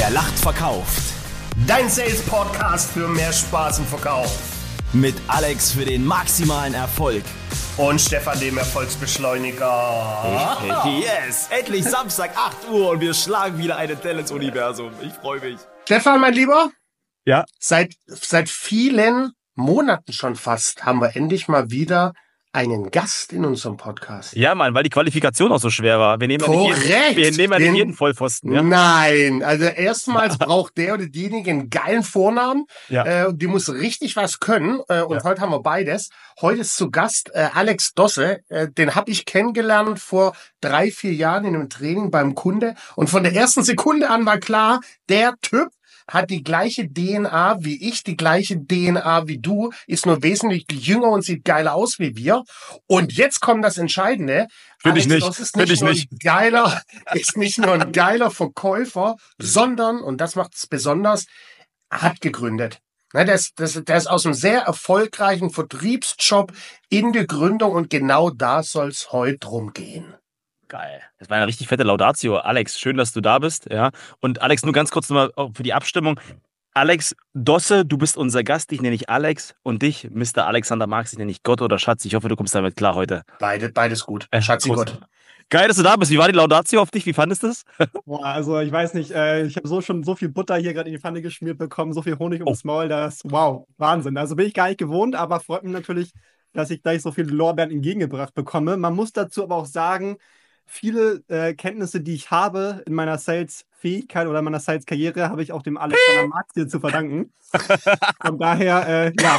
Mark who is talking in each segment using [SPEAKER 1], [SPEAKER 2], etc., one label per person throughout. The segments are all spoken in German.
[SPEAKER 1] Wer lacht, verkauft.
[SPEAKER 2] Dein Sales-Podcast für mehr Spaß im Verkauf.
[SPEAKER 1] Mit Alex für den maximalen Erfolg.
[SPEAKER 2] Und Stefan, dem Erfolgsbeschleuniger.
[SPEAKER 1] Yes! Endlich Samstag, 8 Uhr und wir schlagen wieder eine Tell ins Universum. Ich freue mich.
[SPEAKER 2] Stefan, mein Lieber.
[SPEAKER 3] Ja.
[SPEAKER 2] Seit vielen Monaten schon fast haben wir endlich mal wieder einen Gast in unserem Podcast.
[SPEAKER 3] Ja, Mann, weil die Qualifikation auch so schwer war. Wir nehmen
[SPEAKER 2] Korrekt.
[SPEAKER 3] Wir nehmen ja nicht jeden Vollpfosten. Ja?
[SPEAKER 2] Nein, also erstmals braucht der oder diejenige einen geilen Vornamen.
[SPEAKER 3] Ja.
[SPEAKER 2] Die muss richtig was können. Und heute haben wir beides. Heute ist zu Gast Alex Dosse. Den habe ich kennengelernt vor 3-4 Jahren in einem Training beim Kunde. Und von der ersten Sekunde an war klar, der Typ hat die gleiche DNA wie ich, die gleiche DNA wie du, ist nur wesentlich jünger und sieht geiler aus wie wir. Und jetzt kommt das Entscheidende.
[SPEAKER 3] Finde ich nicht.
[SPEAKER 2] Das ist nicht nur ein geiler Verkäufer, sondern, und das macht es besonders, hat gegründet. Der ist aus einem sehr erfolgreichen Vertriebsjob in die Gründung und genau da soll es heute drum gehen.
[SPEAKER 3] Geil. Das war eine richtig fette Laudatio. Alex, schön, dass du da bist. Ja. Und Alex, nur ganz kurz nochmal für die Abstimmung. Alex Dosse, du bist unser Gast. Dich nenne ich Alex und dich, Mr. Alexander Marx, ich nenne ich Gott oder Schatz. Ich hoffe, du kommst damit klar heute.
[SPEAKER 2] Beides gut. Schatzi Gott.
[SPEAKER 3] Geil, dass du da bist. Wie war die Laudatio auf dich? Wie fandest du das?
[SPEAKER 4] Boah, also ich weiß nicht, ich habe schon so viel Butter hier gerade in die Pfanne geschmiert bekommen, so viel Honig ums Maul, wow, Wahnsinn. Also bin ich gar nicht gewohnt, aber freut mich natürlich, dass ich gleich so viele Lorbeeren entgegengebracht bekomme. Man muss dazu aber auch sagen, viele Kenntnisse, die ich habe in meiner Sales-Fähigkeit oder meiner Sales-Karriere, habe ich auch dem Alexander Marx hier zu verdanken. Von daher, ja.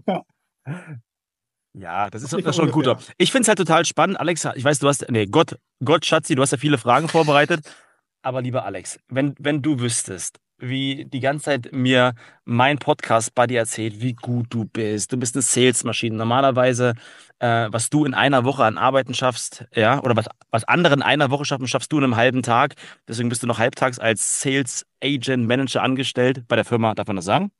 [SPEAKER 3] Ja, das ist schon ein guter. Ich finde es halt total spannend. Alex, ich weiß, Gott, Schatzi, du hast ja viele Fragen vorbereitet. Aber lieber Alex, wenn du wüsstest, wie die ganze Zeit mir mein Podcast bei dir erzählt, wie gut du bist eine Salesmaschine. Normalerweise, was du in einer Woche an Arbeiten schaffst, ja, oder was andere in einer Woche schaffen, schaffst du in einem halben Tag. Deswegen bist du noch halbtags als Sales Agent Manager angestellt bei der Firma, darf man das sagen?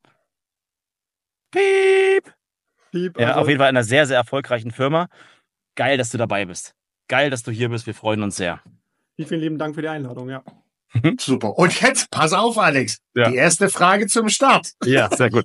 [SPEAKER 3] Piep! Ja,
[SPEAKER 4] Also,
[SPEAKER 3] auf jeden Fall in einer sehr, sehr erfolgreichen Firma. Geil, dass du dabei bist. Geil, dass du hier bist. Wir freuen uns sehr.
[SPEAKER 4] vielen lieben Dank für die Einladung, ja.
[SPEAKER 2] Super. Und jetzt, pass auf, Alex.
[SPEAKER 3] Ja.
[SPEAKER 2] Die erste Frage zum Start.
[SPEAKER 3] Ja, sehr gut.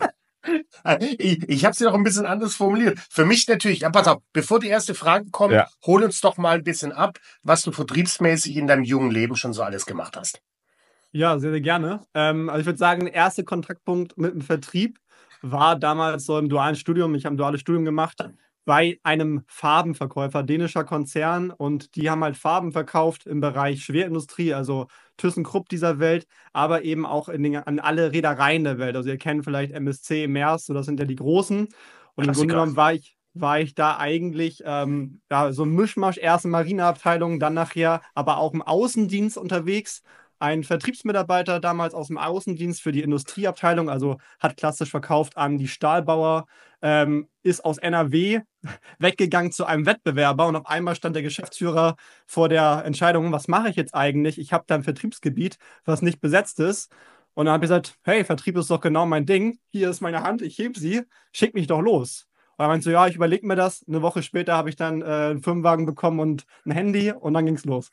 [SPEAKER 2] Ich habe sie noch ein bisschen anders formuliert. Für mich natürlich, ja, pass auf, bevor die erste Frage kommt, hol uns doch mal ein bisschen ab, was du vertriebsmäßig in deinem jungen Leben schon so alles gemacht hast.
[SPEAKER 4] Ja, sehr, sehr gerne. Also ich würde sagen, der erste Kontaktpunkt mit dem Vertrieb war damals so im dualen Studium. Ich habe ein duales Studium gemacht bei einem Farbenverkäufer, dänischer Konzern. Und die haben halt Farben verkauft im Bereich Schwerindustrie, also ThyssenKrupp dieser Welt, aber eben auch an alle Reedereien der Welt. Also ihr kennt vielleicht MSC, Maersk, so das sind ja die großen. Und im Grunde genommen war ich da eigentlich so ein Mischmasch, erst in Marineabteilung, dann nachher aber auch im Außendienst unterwegs. Ein Vertriebsmitarbeiter damals aus dem Außendienst für die Industrieabteilung, also hat klassisch verkauft an die Stahlbauer, ist aus NRW weggegangen zu einem Wettbewerber und auf einmal stand der Geschäftsführer vor der Entscheidung, was mache ich jetzt eigentlich? Ich habe da ein Vertriebsgebiet, was nicht besetzt ist. Und dann habe ich gesagt, hey, Vertrieb ist doch genau mein Ding. Hier ist meine Hand, ich hebe sie, schick mich doch los. Und er meinte so, ja, ich überlege mir das. Eine Woche später habe ich dann einen Firmenwagen bekommen und ein Handy und dann ging es los.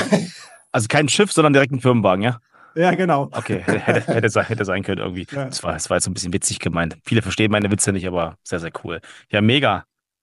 [SPEAKER 3] Also kein Schiff, sondern direkt ein Firmenwagen, ja?
[SPEAKER 4] Ja, genau.
[SPEAKER 3] Okay, hätte sein können irgendwie. Ja. Das war jetzt so ein bisschen witzig gemeint. Viele verstehen meine Witze nicht, aber sehr, sehr cool. Ja, mega.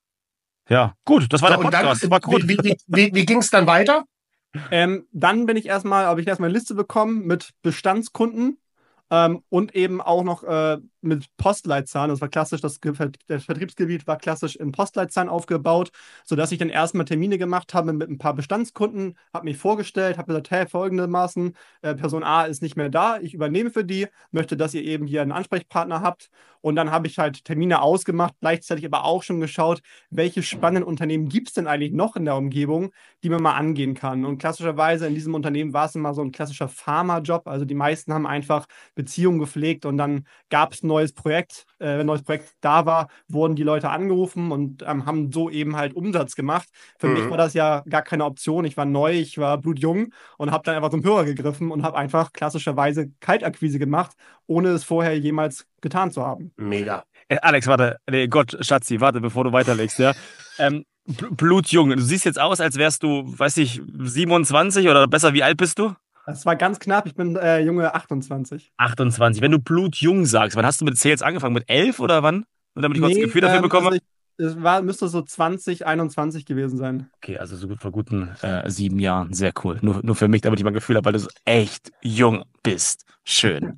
[SPEAKER 3] Ja, gut, das war der Podcast. War gut.
[SPEAKER 2] Wie ging es dann weiter?
[SPEAKER 4] Dann habe ich erstmal eine Liste bekommen mit Bestandskunden und eben auch noch mit Postleitzahlen. Das war klassisch, das Vertriebsgebiet war klassisch in Postleitzahlen aufgebaut, sodass ich dann erstmal Termine gemacht habe mit ein paar Bestandskunden, habe mich vorgestellt, habe gesagt, hey, folgendermaßen, Person A ist nicht mehr da, ich übernehme für die, möchte, dass ihr eben hier einen Ansprechpartner habt. Und dann habe ich halt Termine ausgemacht, gleichzeitig aber auch schon geschaut, welche spannenden Unternehmen gibt es denn eigentlich noch in der Umgebung, die man mal angehen kann. Und klassischerweise in diesem Unternehmen war es immer so ein klassischer Pharma-Job. Also die meisten haben einfach Beziehungen gepflegt und dann gab es ein neues Projekt. Wenn ein neues Projekt da war, wurden die Leute angerufen und haben so eben halt Umsatz gemacht. Für mich war das ja gar keine Option. Ich war neu, ich war blutjung und habe dann einfach zum Hörer gegriffen und habe einfach klassischerweise Kaltakquise gemacht, ohne es vorher jemals getan zu haben.
[SPEAKER 2] Mega.
[SPEAKER 3] Alex, warte. Nee, Gott, Schatzi, warte, bevor du weiterlegst, ja. Blutjung. Du siehst jetzt aus, als wärst du, weiß ich, 27 oder besser, wie alt bist du?
[SPEAKER 4] Das war ganz knapp. Ich bin junge 28.
[SPEAKER 3] 28. Wenn du blutjung sagst, wann hast du mit Sales angefangen? Mit 11 oder wann? Und damit ich kurz ein Gefühl dafür bekomme?
[SPEAKER 4] Also müsste so 2021 gewesen sein.
[SPEAKER 3] Okay, also so vor guten 7 Jahren. Sehr cool. Nur für mich, damit ich mal ein Gefühl habe, weil du so echt jung bist. Schön.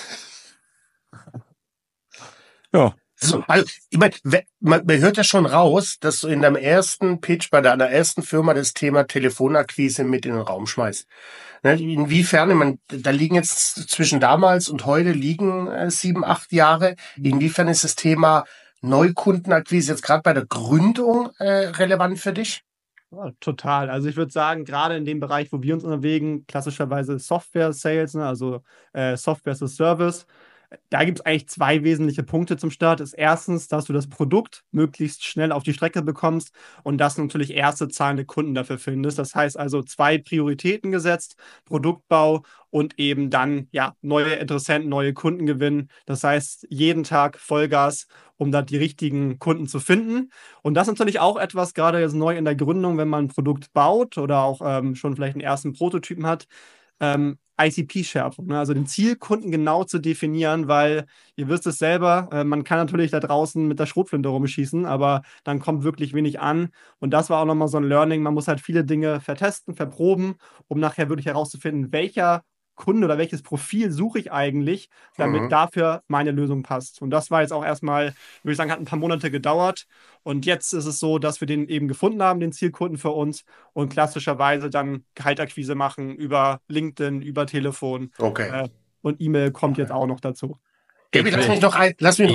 [SPEAKER 3] Ja.
[SPEAKER 2] So, also, ich meine, man hört ja schon raus, dass du in deinem ersten Pitch bei deiner ersten Firma das Thema Telefonakquise mit in den Raum schmeißt. Ne, inwiefern, ich meine, da liegen jetzt zwischen damals und heute liegen 7, 8 Jahre. Inwiefern ist das Thema Neukundenakquise jetzt gerade bei der Gründung relevant für dich?
[SPEAKER 4] Ja, total. Also ich würde sagen, gerade in dem Bereich, wo wir uns unterwegen, klassischerweise Software-Sales, ne, also Software as a Service, da gibt es eigentlich 2 wesentliche Punkte zum Start. Ist erstens, dass du das Produkt möglichst schnell auf die Strecke bekommst und dass du natürlich erste zahlende Kunden dafür findest. Das heißt also 2 Prioritäten gesetzt, Produktbau und eben dann ja neue Interessenten, neue Kunden gewinnen. Das heißt, jeden Tag Vollgas, um da die richtigen Kunden zu finden. Und das ist natürlich auch etwas, gerade jetzt neu in der Gründung, wenn man ein Produkt baut oder auch schon vielleicht einen ersten Prototypen hat, ICP-Schärfung, ne? Also den Zielkunden genau zu definieren, weil ihr wisst es selber, man kann natürlich da draußen mit der Schrotflinte rumschießen, aber dann kommt wirklich wenig an. Und das war auch nochmal so ein Learning. Man muss halt viele Dinge vertesten, verproben, um nachher wirklich herauszufinden, welcher Kunde oder welches Profil suche ich eigentlich, damit dafür meine Lösung passt. Und das war jetzt auch erstmal, würde ich sagen, hat ein paar Monate gedauert. Und jetzt ist es so, dass wir den eben gefunden haben, den Zielkunden für uns und klassischerweise dann Kaltakquise machen über LinkedIn, über Telefon.
[SPEAKER 2] Okay.
[SPEAKER 4] Und E-Mail kommt jetzt auch noch dazu.
[SPEAKER 2] Gaby, lass mich noch eine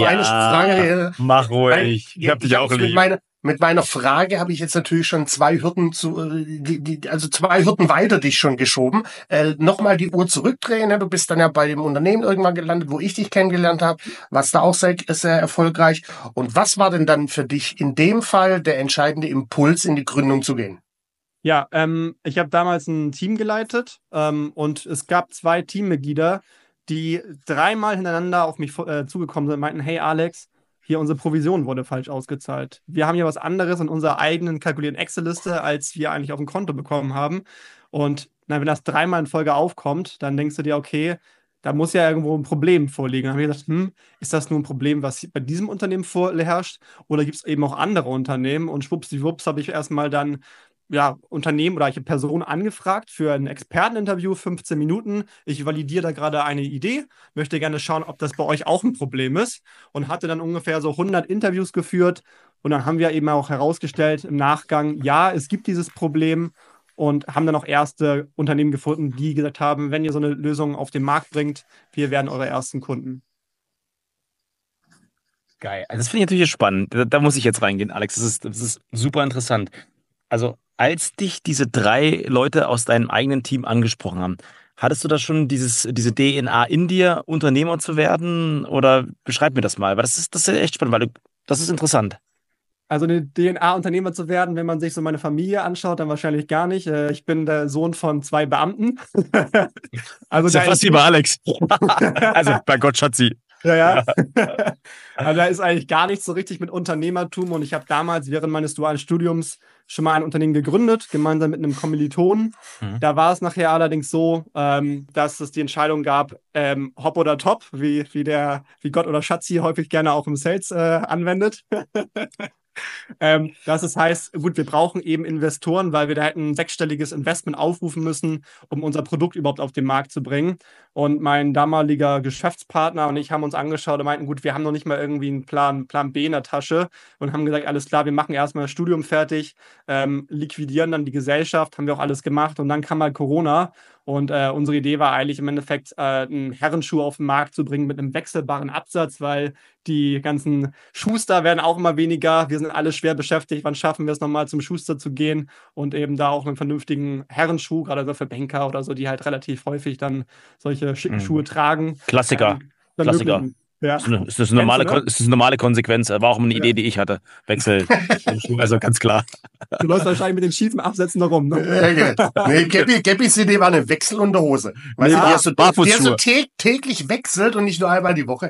[SPEAKER 2] Frage.
[SPEAKER 3] Mach ruhig. Ich hab dich auch lieb.
[SPEAKER 2] Mit meiner Frage habe ich jetzt natürlich schon 2 Hürden also 2 Hürden weiter dich schon geschoben. Nochmal die Uhr zurückdrehen. Ne? Du bist dann ja bei dem Unternehmen irgendwann gelandet, wo ich dich kennengelernt habe. Warst da auch sehr, sehr erfolgreich. Und was war denn dann für dich in dem Fall der entscheidende Impuls, in die Gründung zu gehen?
[SPEAKER 4] Ja, ich habe damals ein Team geleitet und es gab 2 Teammitglieder, die 3-mal hintereinander auf mich zugekommen sind und meinten, hey Alex, hier unsere Provision wurde falsch ausgezahlt. Wir haben hier was anderes in unserer eigenen kalkulierten Excel-Liste, als wir eigentlich auf dem Konto bekommen haben. Und wenn das 3-mal in Folge aufkommt, dann denkst du dir, okay, da muss ja irgendwo ein Problem vorliegen. Dann haben wir gesagt, ist das nur ein Problem, was bei diesem Unternehmen vorherrscht? Oder gibt es eben auch andere Unternehmen? Und schwuppsdiwupps habe ich erstmal dann Unternehmen oder ich habe Personen angefragt für ein Experteninterview, 15 Minuten. Ich validiere da gerade eine Idee, möchte gerne schauen, ob das bei euch auch ein Problem ist und hatte dann ungefähr so 100 Interviews geführt und dann haben wir eben auch herausgestellt im Nachgang, ja, es gibt dieses Problem und haben dann auch erste Unternehmen gefunden, die gesagt haben, wenn ihr so eine Lösung auf den Markt bringt, wir werden eure ersten Kunden.
[SPEAKER 3] Geil. Also das finde ich natürlich spannend. Da muss ich jetzt reingehen, Alex. Das ist super interessant. Also als dich diese 3 Leute aus deinem eigenen Team angesprochen haben, hattest du da schon diese DNA in dir, Unternehmer zu werden? Oder beschreib mir das mal, weil das ist echt spannend, weil das ist interessant.
[SPEAKER 4] Also eine DNA Unternehmer zu werden, wenn man sich so meine Familie anschaut, dann wahrscheinlich gar nicht. Ich bin der Sohn von 2 Beamten. Also
[SPEAKER 3] ist ja fast wie bei Alex. Also bei Gott, Schatzi.
[SPEAKER 4] Ja. Also da ist eigentlich gar nichts so richtig mit Unternehmertum und ich habe damals während meines dualen Studiums schon mal ein Unternehmen gegründet, gemeinsam mit einem Kommilitonen. Da war es nachher allerdings so, dass es die Entscheidung gab, Hop oder Top, wie Gott oder Schatzi häufig gerne auch im Sales anwendet. Das heißt, gut, wir brauchen eben Investoren, weil wir da hätten ein 6-stelliges Investment aufrufen müssen, um unser Produkt überhaupt auf den Markt zu bringen. Und mein damaliger Geschäftspartner und ich haben uns angeschaut und meinten, gut, wir haben noch nicht mal irgendwie einen Plan B in der Tasche und haben gesagt, alles klar, wir machen erstmal das Studium fertig, liquidieren dann die Gesellschaft, haben wir auch alles gemacht und dann kam mal Corona. Und unsere Idee war eigentlich im Endeffekt, einen Herrenschuh auf den Markt zu bringen mit einem wechselbaren Absatz, weil die ganzen Schuster werden auch immer weniger. Wir sind alle schwer beschäftigt. Wann schaffen wir es nochmal zum Schuster zu gehen und eben da auch einen vernünftigen Herrenschuh, gerade so für Banker oder so, die halt relativ häufig dann solche schicken Schuhe tragen.
[SPEAKER 3] Klassiker.
[SPEAKER 4] Ja.
[SPEAKER 3] Ist das eine normale Konsequenz? War auch eine Idee, die ich hatte. Wechsel. Also ganz klar.
[SPEAKER 4] Du läufst wahrscheinlich mit den schiefen Absätzen da rum, ne?
[SPEAKER 2] Nee, Gabbys Idee war eine Wechselunterhose. Weißt du, die hast du täglich wechselt und nicht nur einmal die Woche.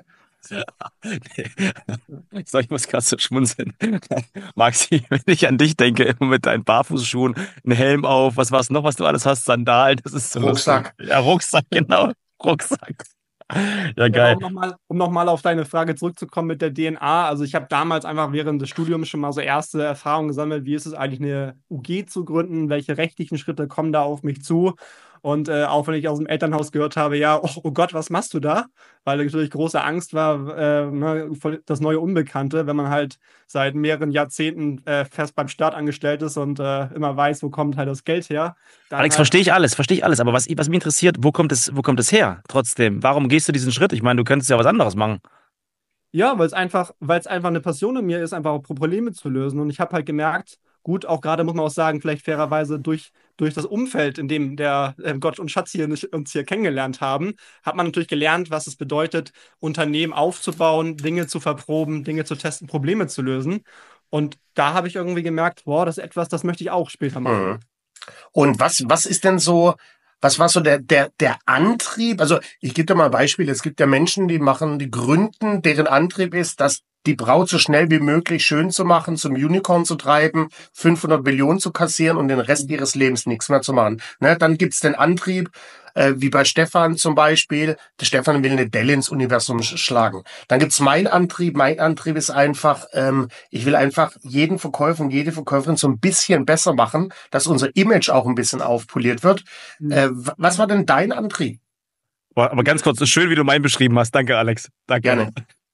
[SPEAKER 3] So, ich muss gerade so schmunzeln. Maxi, wenn ich an dich denke, immer mit deinen Barfußschuhen, einen Helm auf, was war's noch, was du alles hast, Sandalen, das ist so lustig.
[SPEAKER 2] Rucksack.
[SPEAKER 3] Ja, Rucksack, genau. Rucksack. Ja,
[SPEAKER 4] Ja, aber
[SPEAKER 3] geil.
[SPEAKER 4] um noch mal auf deine Frage zurückzukommen mit der DNA, also ich habe damals einfach während des Studiums schon mal so erste Erfahrungen gesammelt, wie ist es eigentlich, eine UG zu gründen, welche rechtlichen Schritte kommen da auf mich zu und auch wenn ich aus dem Elternhaus gehört habe, ja, oh Gott, was machst du da? Weil natürlich große Angst war, ne, vor das neue Unbekannte, wenn man halt seit mehreren Jahrzehnten fest beim Staat angestellt ist und immer weiß, wo kommt halt das Geld her. Dann
[SPEAKER 3] Alex,
[SPEAKER 4] halt
[SPEAKER 3] verstehe ich alles, aber was mich interessiert, wo kommt es her? Trotzdem, warum gehst du diesen Schritt? Ich meine, du könntest ja was anderes machen.
[SPEAKER 4] Ja, weil es einfach eine Passion in mir ist, einfach auch Probleme zu lösen. Und ich habe halt gemerkt, gut, auch gerade muss man auch sagen, vielleicht fairerweise durch das Umfeld, in dem der Gott und Schatz hier uns hier kennengelernt haben, hat man natürlich gelernt, was es bedeutet, Unternehmen aufzubauen, Dinge zu verproben, Dinge zu testen, Probleme zu lösen. Und da habe ich irgendwie gemerkt, wow, das ist etwas, das möchte ich auch später machen.
[SPEAKER 2] Mhm. Und was ist denn so, was war so der Antrieb? Also ich gebe dir mal ein Beispiel. Es gibt ja Menschen, die gründen, deren Antrieb ist, dass die Braut so schnell wie möglich schön zu machen, zum Unicorn zu treiben, 500 Millionen zu kassieren und den Rest ihres Lebens nichts mehr zu machen. Ne, dann gibt's den Antrieb, wie bei Stefan zum Beispiel. Der Stefan will eine Delle ins Universum schlagen. Dann gibt's meinen Antrieb. Mein Antrieb ist einfach, ich will einfach jeden Verkäufer und jede Verkäuferin so ein bisschen besser machen, dass unser Image auch ein bisschen aufpoliert wird. Was war denn dein Antrieb?
[SPEAKER 3] Boah, aber ganz kurz, schön, wie du meinen beschrieben hast. Danke, Alex. Danke.
[SPEAKER 2] Gerne.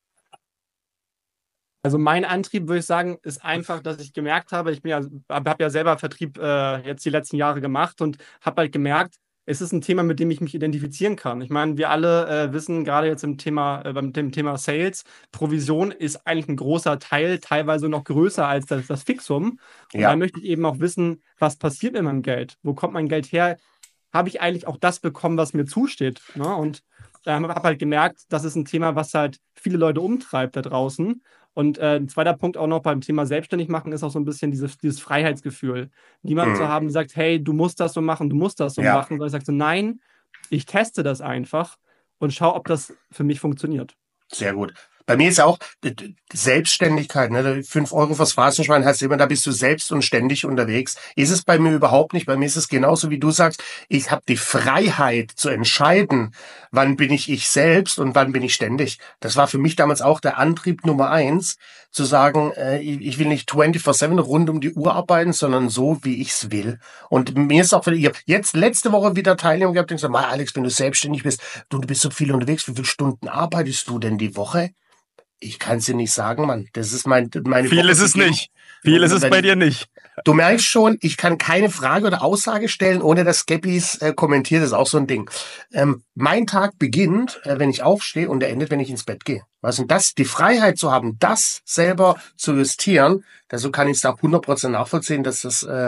[SPEAKER 4] Also mein Antrieb, würde ich sagen, ist einfach, dass ich gemerkt habe, habe ja selber Vertrieb jetzt die letzten Jahre gemacht und habe halt gemerkt, es ist ein Thema, mit dem ich mich identifizieren kann. Ich meine, wir alle wissen gerade jetzt beim dem Thema Sales, Provision ist eigentlich ein großer Teil, teilweise noch größer als das Fixum. Und da
[SPEAKER 2] Ja.
[SPEAKER 4] möchte ich eben auch wissen, was passiert mit meinem Geld? Wo kommt mein Geld her? Habe ich eigentlich auch das bekommen, was mir zusteht? Ne? Und habe halt gemerkt, das ist ein Thema, was halt viele Leute umtreibt da draußen. Und ein zweiter Punkt auch noch beim Thema selbstständig machen ist auch so ein bisschen dieses Freiheitsgefühl. Niemanden zu
[SPEAKER 2] Mhm.
[SPEAKER 4] haben, der sagt, hey, du musst das so machen, du musst das so
[SPEAKER 2] Ja.
[SPEAKER 4] machen, sondern ich sage so, nein, ich teste das einfach und schaue, ob das für mich funktioniert.
[SPEAKER 2] Sehr gut. Bei mir ist auch Selbstständigkeit, ne? 5 Euro fürs Phrasenschwein heißt immer, da bist du selbst und ständig unterwegs. Ist es bei mir überhaupt nicht. Bei mir ist es genauso, wie du sagst. Ich habe die Freiheit zu entscheiden, wann bin ich selbst und wann bin ich ständig. Das war für mich damals auch der Antrieb Nummer 1, zu sagen, ich will nicht 24/7 rund um die Uhr arbeiten, sondern so, wie ich's will. Und mir ist auch, ich habe jetzt letzte Woche wieder Teilnehmer gehabt, die gesagt, Alex, wenn du selbstständig bist, du bist so viel unterwegs, wie viele Stunden arbeitest du denn die Woche? Ich kann es dir nicht sagen, Mann. Das ist meine
[SPEAKER 3] Viel
[SPEAKER 2] Woche
[SPEAKER 3] ist es
[SPEAKER 2] beginnt.
[SPEAKER 3] nicht. Viel ist es bei dir nicht.
[SPEAKER 2] Du merkst schon, ich kann keine Frage oder Aussage stellen, ohne dass Scappis kommentiert. Das ist auch so ein Ding. Mein Tag beginnt, wenn ich aufstehe und er endet, wenn ich ins Bett gehe. Was und das, die Freiheit zu haben, das selber zu justieren, so kann ich es da 100% nachvollziehen, dass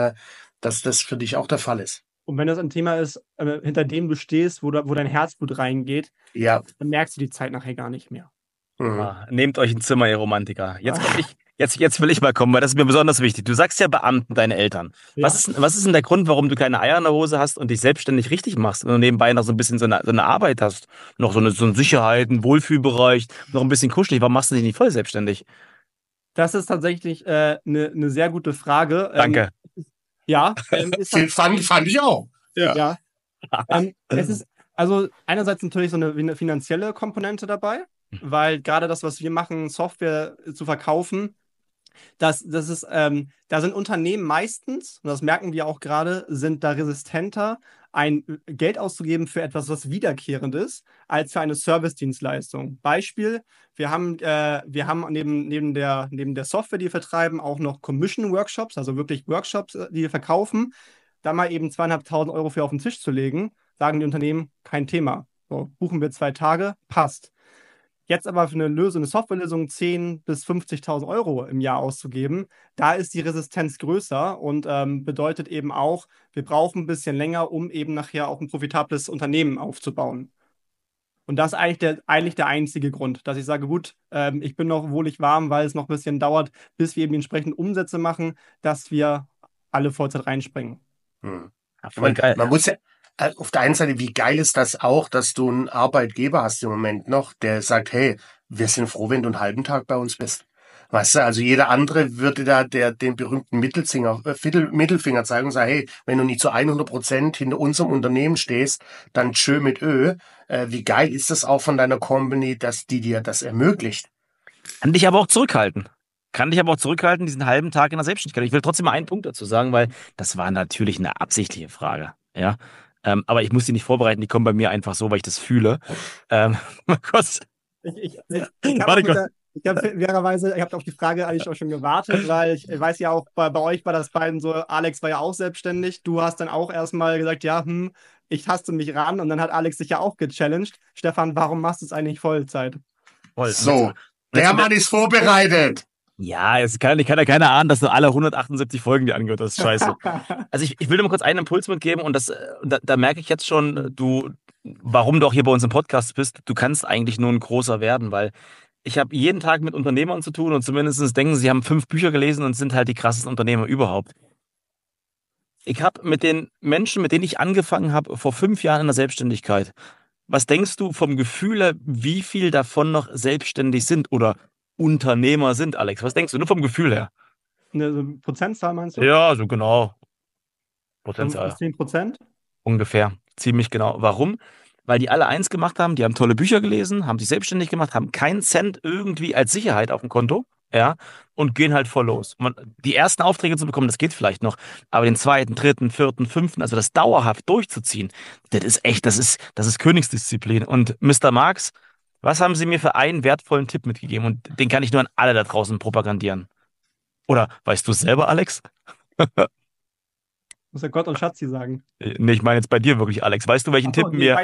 [SPEAKER 2] das für dich auch der Fall ist.
[SPEAKER 4] Und wenn das ein Thema ist, hinter dem du stehst, wo dein Herzblut reingeht,
[SPEAKER 2] Ja.
[SPEAKER 4] dann merkst du die Zeit nachher gar nicht mehr.
[SPEAKER 2] Mhm.
[SPEAKER 3] Ah, nehmt euch ein Zimmer, ihr Romantiker. Jetzt will ich mal kommen, weil das ist mir besonders wichtig. Du sagst ja Beamten, deine Eltern.
[SPEAKER 4] Ja.
[SPEAKER 3] Was ist denn der Grund, warum du keine Eier in der Hose hast und dich selbstständig richtig machst und nebenbei noch so ein bisschen so eine Arbeit hast? Noch so eine Sicherheit, einen Wohlfühlbereich, noch ein bisschen kuschelig. Warum machst du dich nicht voll selbstständig?
[SPEAKER 4] Das ist tatsächlich eine sehr gute Frage.
[SPEAKER 3] Danke.
[SPEAKER 4] Ja, ist halt,
[SPEAKER 2] Fand ich auch.
[SPEAKER 4] ja. Es ist also einerseits natürlich so eine finanzielle Komponente dabei, weil gerade das, was wir machen, Software zu verkaufen, das ist, da sind Unternehmen meistens, und das merken wir auch gerade, sind da resistenter, ein Geld auszugeben für etwas, was wiederkehrend ist, als für eine Service-Dienstleistung. Beispiel, wir haben neben der Software, die wir vertreiben, auch noch Commission-Workshops, also wirklich Workshops, die wir verkaufen. Da mal eben 2.500 Euro für auf den Tisch zu legen, sagen die Unternehmen, kein Thema. So, buchen wir 2 Tage, passt. Jetzt aber für eine Softwarelösung 10.000 bis 50.000 Euro im Jahr auszugeben, da ist die Resistenz größer und bedeutet eben auch, wir brauchen ein bisschen länger, um eben nachher auch ein profitables Unternehmen aufzubauen. Und das ist eigentlich der einzige Grund, dass ich sage, gut, ich bin noch wohlig warm, weil es noch ein bisschen dauert, bis wir eben entsprechend Umsätze machen, dass wir alle Vollzeit reinspringen.
[SPEAKER 2] Mhm.
[SPEAKER 3] Ja, voll geil.
[SPEAKER 2] Auf der einen Seite, wie geil ist das auch, dass du einen Arbeitgeber hast im Moment noch, der sagt, hey, wir sind froh, wenn du einen halben Tag bei uns bist. Weißt du, also jeder andere würde da den berühmten Mittelfinger zeigen und sagen, hey, wenn du nicht zu 100% hinter unserem Unternehmen stehst, dann tschö mit Ö. Wie geil ist das auch von deiner Company, dass die dir das ermöglicht?
[SPEAKER 3] Kann dich aber auch zurückhalten. Diesen halben Tag in der Selbstständigkeit. Ich will trotzdem mal einen Punkt dazu sagen, weil das war natürlich eine absichtliche Frage. Ja. Aber ich muss die nicht vorbereiten, die kommen bei mir einfach so, weil ich das fühle. Mal kurz.
[SPEAKER 4] Ich
[SPEAKER 3] Warte kurz.
[SPEAKER 4] ich habe auf die Frage eigentlich auch schon gewartet, weil ich weiß ja auch, bei euch war das beiden so, Alex war ja auch selbstständig, du hast dann auch erstmal gesagt, ja, ich taste mich ran und dann hat Alex sich ja auch gechallenged. Stefan, warum machst du es eigentlich Vollzeit?
[SPEAKER 2] So, der Mann ist vorbereitet.
[SPEAKER 3] Ja, es kann ja keiner ahnen, dass du alle 178 Folgen dir angehört hast. Scheiße. Also ich will dir mal kurz einen Impuls mitgeben und da merke ich jetzt schon, warum du auch hier bei uns im Podcast bist. Du kannst eigentlich nur ein großer werden, weil ich habe jeden Tag mit Unternehmern zu tun und zumindest denken, sie haben 5 Bücher gelesen und sind halt die krassesten Unternehmer überhaupt. Ich habe mit den Menschen, mit denen ich angefangen habe, vor 5 Jahren in der Selbstständigkeit, was denkst du vom Gefühl her, wie viel davon noch selbstständig sind oder Unternehmer sind, Alex? Was denkst du? Nur vom Gefühl her.
[SPEAKER 4] Eine Prozentzahl meinst du?
[SPEAKER 3] Ja, so genau.
[SPEAKER 4] 5
[SPEAKER 3] Prozentzahl.
[SPEAKER 4] bis 10%?
[SPEAKER 3] Ungefähr. Ziemlich genau. Warum? Weil die alle eins gemacht haben, die haben tolle Bücher gelesen, haben sich selbstständig gemacht, haben keinen Cent irgendwie als Sicherheit auf dem Konto, ja, und gehen halt voll los. Die ersten Aufträge zu bekommen, das geht vielleicht noch, aber den zweiten, dritten, vierten, fünften, also das dauerhaft durchzuziehen, das ist echt, das ist Königsdisziplin. Und Mr. Marx, was haben Sie mir für einen wertvollen Tipp mitgegeben? Und den kann ich nur an alle da draußen propagandieren. Oder weißt du es selber, Alex?
[SPEAKER 4] Muss ja Gott und Schatzi sagen.
[SPEAKER 3] Nee, ich meine jetzt bei dir wirklich, Alex. Weißt du, welchen Tipp mir...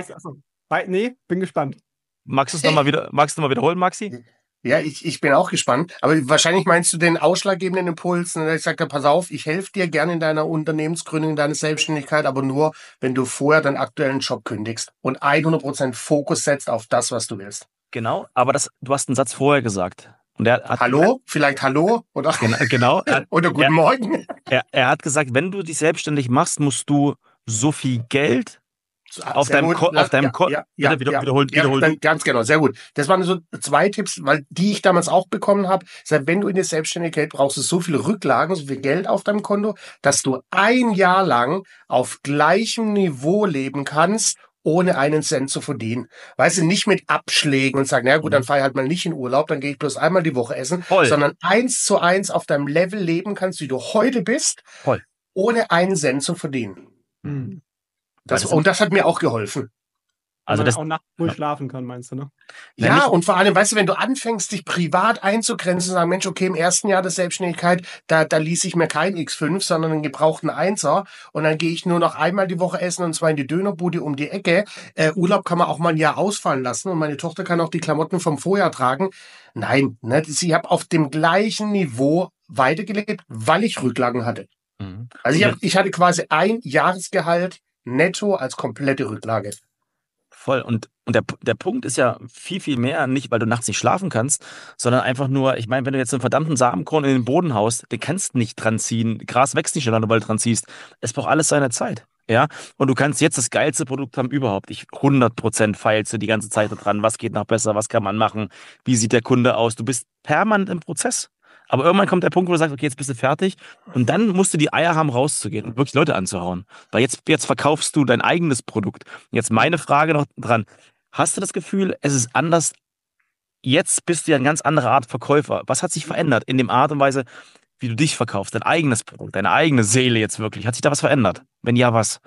[SPEAKER 4] Nee, bin gespannt.
[SPEAKER 3] Magst du es nochmal wiederholen, Maxi?
[SPEAKER 2] Ja, ich bin auch gespannt. Aber wahrscheinlich meinst du den ausschlaggebenden Impuls. Und ich sage, pass auf, ich helfe dir gerne in deiner Unternehmensgründung, in deiner Selbstständigkeit, aber nur, wenn du vorher deinen aktuellen Job kündigst und 100% Fokus setzt auf das, was du willst.
[SPEAKER 3] Genau, aber du hast einen Satz vorher gesagt. Und
[SPEAKER 2] Hallo? Vielleicht Hallo? Oder,
[SPEAKER 3] genau.
[SPEAKER 2] oder Guten Morgen.
[SPEAKER 3] Er hat gesagt, wenn du dich selbstständig machst, musst du so viel Geld auf deinem Konto. Wiederholen.
[SPEAKER 2] Ganz genau, sehr gut. Das waren so 2 Tipps, weil die ich damals auch bekommen habe. Wenn du in der Selbstständigkeit brauchst du so viele Rücklagen, so viel Geld auf deinem Konto, dass du 1 Jahr lang auf gleichem Niveau leben kannst, ohne einen Cent zu verdienen. Weißt du, nicht mit Abschlägen und sagen, na gut, dann fahr ich halt mal nicht in Urlaub, dann gehe ich bloß einmal die Woche essen, sondern 1:1 auf deinem Level leben kannst, wie du heute bist, ohne einen Cent zu verdienen.
[SPEAKER 4] Mhm.
[SPEAKER 2] Und das hat mir auch geholfen.
[SPEAKER 4] Also man auch nachts ruhig schlafen kann, meinst du, ne?
[SPEAKER 2] Ja, und vor allem, weißt du, wenn du anfängst, dich privat einzugrenzen und sagen, Mensch, okay, im ersten Jahr der Selbstständigkeit, da ließ ich mir kein X5, sondern einen gebrauchten 1er und dann gehe ich nur noch einmal die Woche essen und zwar in die Dönerbude um die Ecke. Urlaub kann man auch mal ein Jahr ausfallen lassen und meine Tochter kann auch die Klamotten vom Vorjahr tragen. Nein, ne, ich habe auf dem gleichen Niveau weitergelebt, weil ich Rücklagen hatte. Mhm. Also ich hatte quasi 1 Jahresgehalt netto als komplette Rücklage.
[SPEAKER 3] Voll. Und der Punkt ist ja viel, viel mehr, nicht weil du nachts nicht schlafen kannst, sondern einfach nur, ich meine, wenn du jetzt einen verdammten Samenkorn in den Boden haust, den kannst du nicht dran ziehen. Gras wächst nicht schneller, weil du dran ziehst. Es braucht alles seine Zeit. Ja, und du kannst jetzt das geilste Produkt haben überhaupt. 100% feilst du die ganze Zeit dran. Was geht noch besser? Was kann man machen? Wie sieht der Kunde aus? Du bist permanent im Prozess. Aber irgendwann kommt der Punkt, wo du sagst, okay, jetzt bist du fertig. Und dann musst du die Eier haben, rauszugehen und wirklich Leute anzuhauen. Weil jetzt verkaufst du dein eigenes Produkt. Jetzt meine Frage noch dran. Hast du das Gefühl, es ist anders? Jetzt bist du ja eine ganz andere Art Verkäufer. Was hat sich verändert in dem Art und Weise, wie du dich verkaufst? Dein eigenes Produkt, deine eigene Seele jetzt wirklich. Hat sich da was verändert? Wenn ja, was?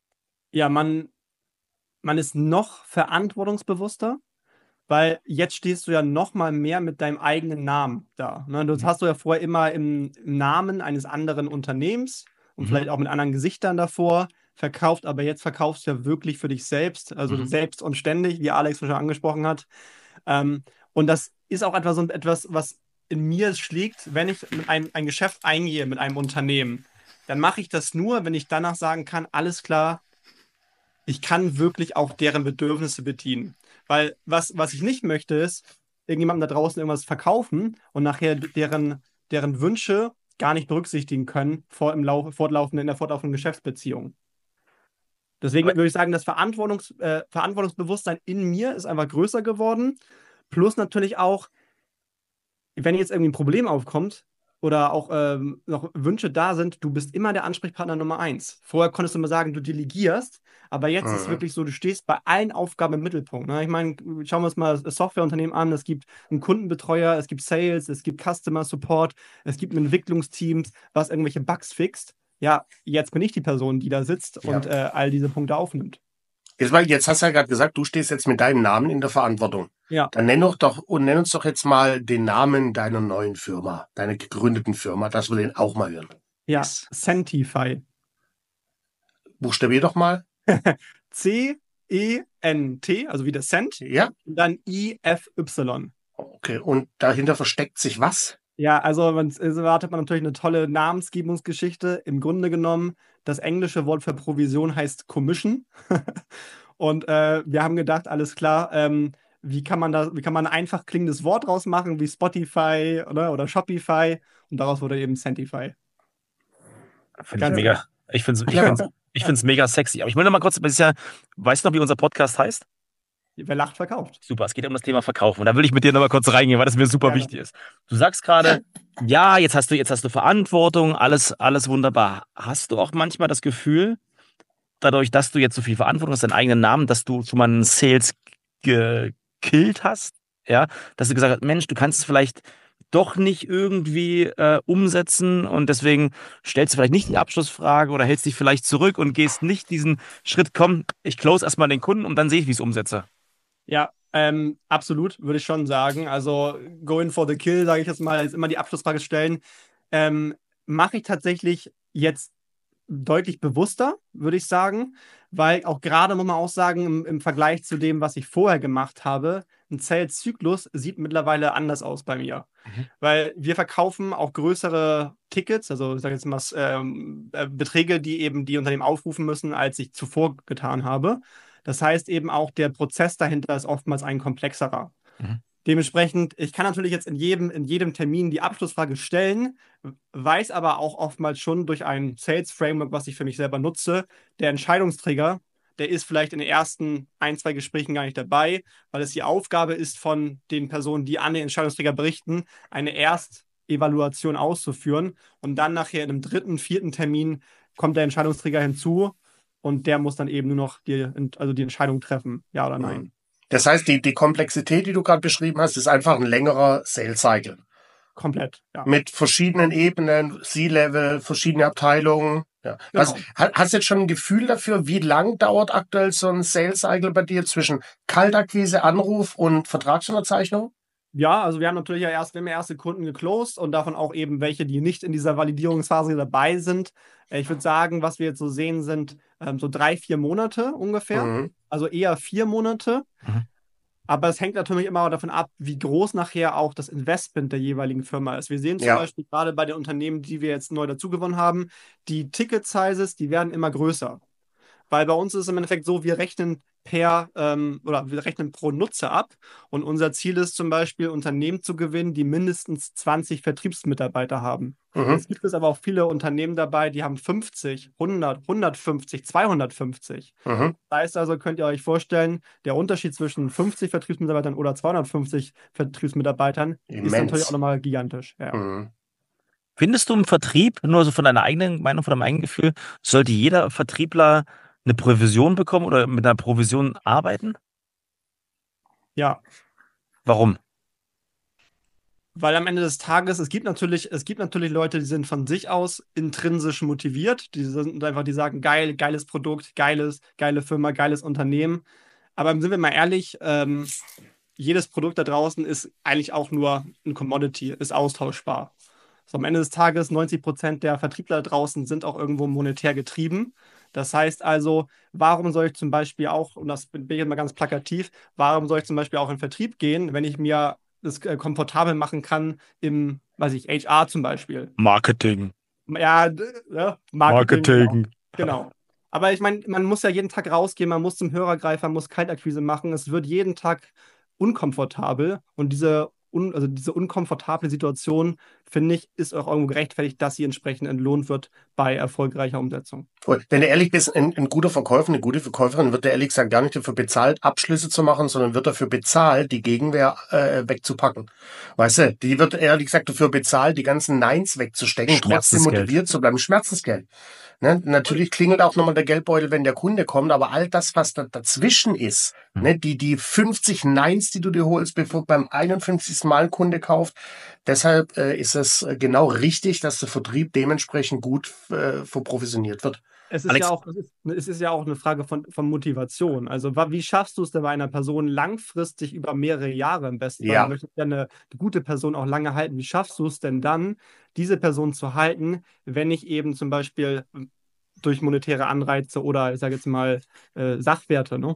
[SPEAKER 4] Ja, man ist noch verantwortungsbewusster. Weil jetzt stehst du ja noch mal mehr mit deinem eigenen Namen da. Ne? Das hast du ja vorher immer im Namen eines anderen Unternehmens und vielleicht auch mit anderen Gesichtern davor verkauft, aber jetzt verkaufst du ja wirklich für dich selbst, also selbst und ständig, wie Alex schon angesprochen hat. Und das ist auch etwas, was in mir schlägt, wenn ich mit ein Geschäft eingehe, mit einem Unternehmen. Dann mache ich das nur, wenn ich danach sagen kann, alles klar, ich kann wirklich auch deren Bedürfnisse bedienen. Weil was ich nicht möchte, ist, irgendjemandem da draußen irgendwas verkaufen und nachher deren Wünsche gar nicht berücksichtigen können in der fortlaufenden Geschäftsbeziehung. Deswegen würde ich sagen, das Verantwortungsbewusstsein in mir ist einfach größer geworden. Plus natürlich auch, wenn jetzt irgendwie ein Problem aufkommt oder auch noch Wünsche da sind, du bist immer der Ansprechpartner Nummer 1. Vorher konntest du immer sagen, du delegierst, aber jetzt ist es wirklich so, du stehst bei allen Aufgaben im Mittelpunkt. Ne? Ich meine, schauen wir uns mal das Softwareunternehmen an. Es gibt einen Kundenbetreuer, es gibt Sales, es gibt Customer Support, es gibt ein Entwicklungsteam, was irgendwelche Bugs fixt. Ja, jetzt bin ich die Person, die da sitzt und all diese Punkte aufnimmt.
[SPEAKER 2] Jetzt hast du ja gerade gesagt, du stehst jetzt mit deinem Namen in der Verantwortung.
[SPEAKER 4] Ja.
[SPEAKER 2] Dann nenn uns doch jetzt mal den Namen deiner neuen Firma, deiner gegründeten Firma, dass wir den auch mal hören.
[SPEAKER 4] Ja, Sentify.
[SPEAKER 2] Buchstabier doch mal.
[SPEAKER 4] C-E-N-T, also wie der Cent.
[SPEAKER 2] Ja.
[SPEAKER 4] Und dann I-F-Y.
[SPEAKER 2] Okay, und dahinter versteckt sich was?
[SPEAKER 4] Ja, also erwartet man natürlich eine tolle Namensgebungsgeschichte. Im Grunde genommen, das englische Wort für Provision heißt Commission. Und wir haben gedacht, alles klar, wie kann man ein einfach klingendes Wort draus machen, wie Spotify oder Shopify? Und daraus wurde eben Sentify.
[SPEAKER 3] Finde ich mega. Ich finde es mega sexy. Aber ich will noch mal kurz, weißt du noch, wie unser Podcast heißt?
[SPEAKER 4] Wer lacht, verkauft.
[SPEAKER 3] Super, es geht um das Thema Verkaufen. Und da will ich mit dir noch mal kurz reingehen, weil das mir super wichtig ist. Du sagst gerade, ja, jetzt hast du Verantwortung, alles wunderbar. Hast du auch manchmal das Gefühl, dadurch, dass du jetzt so viel Verantwortung hast, deinen eigenen Namen, dass du schon mal einen Sales gekillt hast? Ja, dass du gesagt hast, Mensch, du kannst es vielleicht doch nicht irgendwie umsetzen und deswegen stellst du vielleicht nicht die Abschlussfrage oder hältst dich vielleicht zurück und gehst nicht diesen Schritt, komm, ich close erstmal den Kunden und dann sehe ich, wie ich es umsetze.
[SPEAKER 4] Ja, absolut, würde ich schon sagen. Also going for the kill, sage ich jetzt mal, ist immer die Abschlussfrage stellen. Mache ich tatsächlich jetzt deutlich bewusster, würde ich sagen, weil auch gerade, muss man auch sagen, im Vergleich zu dem, was ich vorher gemacht habe, ein Sales-Zyklus sieht mittlerweile anders aus bei mir. Weil wir verkaufen auch größere Tickets, also ich sage jetzt mal Beträge, die eben die Unternehmen aufrufen müssen, als ich zuvor getan habe. Das heißt eben auch, der Prozess dahinter ist oftmals ein komplexerer. Dementsprechend, ich kann natürlich jetzt in jedem Termin die Abschlussfrage stellen, weiß aber auch oftmals schon durch ein Sales-Framework, was ich für mich selber nutze, der Entscheidungsträger, der ist vielleicht in den ersten 1-2 Gesprächen gar nicht dabei, weil es die Aufgabe ist von den Personen, die an den Entscheidungsträger berichten, eine Erstevaluation auszuführen und dann nachher in einem 3., 4. Termin kommt der Entscheidungsträger hinzu und der muss dann eben nur noch die Entscheidung treffen, ja oder nein.
[SPEAKER 2] Das heißt, die Komplexität, die du gerade beschrieben hast, ist einfach ein längerer Sales-Cycle.
[SPEAKER 4] Komplett, ja.
[SPEAKER 2] Mit verschiedenen Ebenen, C-Level, verschiedene Abteilungen. Ja.
[SPEAKER 4] Genau.
[SPEAKER 2] Hast du jetzt schon ein Gefühl dafür, wie lang dauert aktuell so ein Sales-Cycle bei dir zwischen Kaltakquise, Anruf und Vertragsunterzeichnung?
[SPEAKER 4] Ja, also wir haben natürlich wir haben erste Kunden geclosed und davon auch eben welche, die nicht in dieser Validierungsphase dabei sind. Ich würde sagen, was wir jetzt so sehen, sind so 3-4 Monate ungefähr. Also eher 4 Monate. Aber es hängt natürlich immer davon ab, wie groß nachher auch das Investment der jeweiligen Firma ist. Wir sehen zum Beispiel gerade bei den Unternehmen, die wir jetzt neu dazugewonnen haben, die Ticket-Sizes, die werden immer größer. Weil bei uns ist es im Endeffekt so, wir rechnen wir rechnen pro Nutzer ab und unser Ziel ist zum Beispiel, Unternehmen zu gewinnen, die mindestens 20 Vertriebsmitarbeiter haben. Es gibt aber auch viele Unternehmen dabei, die haben 50, 100, 150, 250. Das heißt also, könnt ihr euch vorstellen, der Unterschied zwischen 50 Vertriebsmitarbeitern oder 250 Vertriebsmitarbeitern ist natürlich auch nochmal gigantisch. Ja.
[SPEAKER 3] Findest du im Vertrieb, nur so von deiner eigenen Meinung, von deinem eigenen Gefühl, sollte jeder Vertriebler eine Provision bekommen oder mit einer Provision arbeiten?
[SPEAKER 4] Ja.
[SPEAKER 3] Warum?
[SPEAKER 4] Weil am Ende des Tages, es gibt natürlich Leute, die sind von sich aus intrinsisch motiviert. Die sagen, geiles Produkt, geile Firma, geiles Unternehmen. Aber sind wir mal ehrlich, jedes Produkt da draußen ist eigentlich auch nur ein Commodity, ist austauschbar. So, am Ende des Tages, 90% der Vertriebler da draußen sind auch irgendwo monetär getrieben. Das heißt also, warum soll ich zum Beispiel auch, und das bin ich jetzt mal ganz plakativ, warum soll ich zum Beispiel auch in Vertrieb gehen, wenn ich mir das komfortabel machen kann im, HR zum Beispiel.
[SPEAKER 3] Marketing.
[SPEAKER 4] Ja,
[SPEAKER 3] Marketing.
[SPEAKER 4] Genau. Aber ich meine, man muss ja jeden Tag rausgehen, man muss zum Hörer greifen, man muss Kaltakquise machen. Es wird jeden Tag unkomfortabel und diese also diese unkomfortable Situation, finde ich, ist auch irgendwo gerechtfertigt, dass sie entsprechend entlohnt wird bei erfolgreicher Umsetzung.
[SPEAKER 2] Wenn du ehrlich bist, ein guter Verkäufer, eine gute Verkäuferin wird ehrlich gesagt gar nicht dafür bezahlt, Abschlüsse zu machen, sondern wird dafür bezahlt, die Gegenwehr wegzupacken. Weißt du, die wird ehrlich gesagt dafür bezahlt, die ganzen Neins wegzustecken, trotzdem motiviert zu bleiben. Schmerzensgeld. Ne? Natürlich klingelt auch nochmal der Geldbeutel, wenn der Kunde kommt, aber all das, was dazwischen ist, ne? Die 50 Neins, die du dir holst, bevor beim 51. Mal Kunde kauft, deshalb ist es genau richtig, dass der Vertrieb dementsprechend gut verprovisioniert wird.
[SPEAKER 4] Es ist ja auch eine Frage von Motivation. Also wie schaffst du es denn bei einer Person langfristig über mehrere Jahre im besten Fall?
[SPEAKER 2] Ja.
[SPEAKER 4] Du möchtest ja eine gute Person auch lange halten. Wie schaffst du es denn dann, diese Person zu halten, wenn ich eben zum Beispiel durch monetäre Anreize oder ich sage jetzt mal Sachwerte, ne?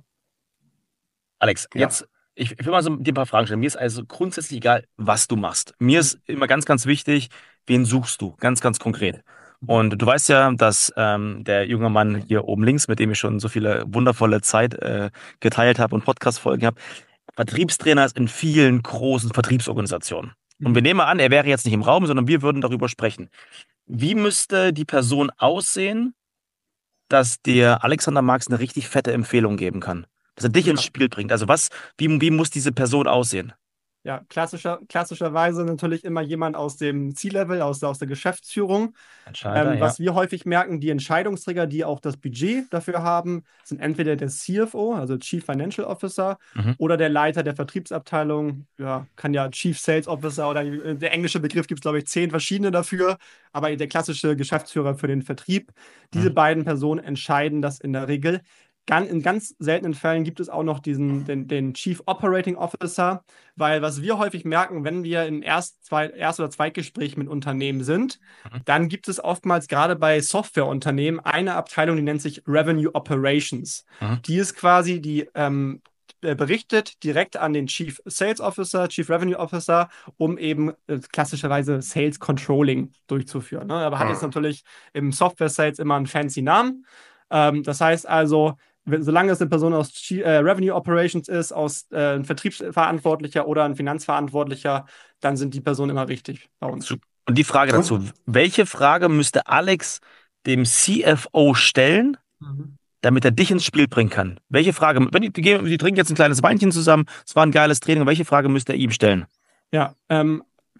[SPEAKER 3] Alex, jetzt, ich will mal so dir ein paar Fragen stellen. Mir ist also grundsätzlich egal, was du machst. Mir ist immer ganz, ganz wichtig, wen suchst du? Ganz, ganz konkret. Und du weißt ja, dass der junge Mann hier oben links, mit dem ich schon so viele wundervolle Zeit geteilt habe und Podcast-Folgen habe, Vertriebstrainer ist in vielen großen Vertriebsorganisationen. Und wir nehmen mal an, er wäre jetzt nicht im Raum, sondern wir würden darüber sprechen. Wie müsste die Person aussehen, dass dir Alexander Marx eine richtig fette Empfehlung geben kann? Dass er dich ins Spiel bringt. Also wie muss diese Person aussehen?
[SPEAKER 4] Ja, klassischerweise natürlich immer jemand aus dem C-Level, aus der Geschäftsführung.
[SPEAKER 3] Entscheider,
[SPEAKER 4] Was wir häufig merken, die Entscheidungsträger, die auch das Budget dafür haben, sind entweder der CFO, also Chief Financial Officer, oder der Leiter der Vertriebsabteilung. Ja, kann ja Chief Sales Officer oder der englische Begriff gibt es, glaube ich, 10 verschiedene dafür, aber der klassische Geschäftsführer für den Vertrieb. Diese beiden Personen entscheiden das in der Regel. In ganz seltenen Fällen gibt es auch noch den Chief Operating Officer, weil was wir häufig merken, wenn wir im Erst- oder Zweitgespräch mit Unternehmen sind, dann gibt es oftmals gerade bei Softwareunternehmen eine Abteilung, die nennt sich Revenue Operations. Die ist quasi, die berichtet direkt an den Chief Sales Officer, Chief Revenue Officer, um eben klassischerweise Sales Controlling durchzuführen. Ne? Aber hat jetzt natürlich im Software Sales immer einen fancy Namen. Das heißt also, solange es eine Person aus Revenue Operations ist, aus ein Vertriebsverantwortlicher oder ein Finanzverantwortlicher, dann sind die Personen immer richtig bei uns.
[SPEAKER 3] Und die Frage dazu, welche Frage müsste Alex dem CFO stellen, damit er dich ins Spiel bringen kann? Welche Frage, die trinken jetzt ein kleines Weinchen zusammen, es war ein geiles Training, welche Frage müsste er ihm stellen?
[SPEAKER 4] Ja, kann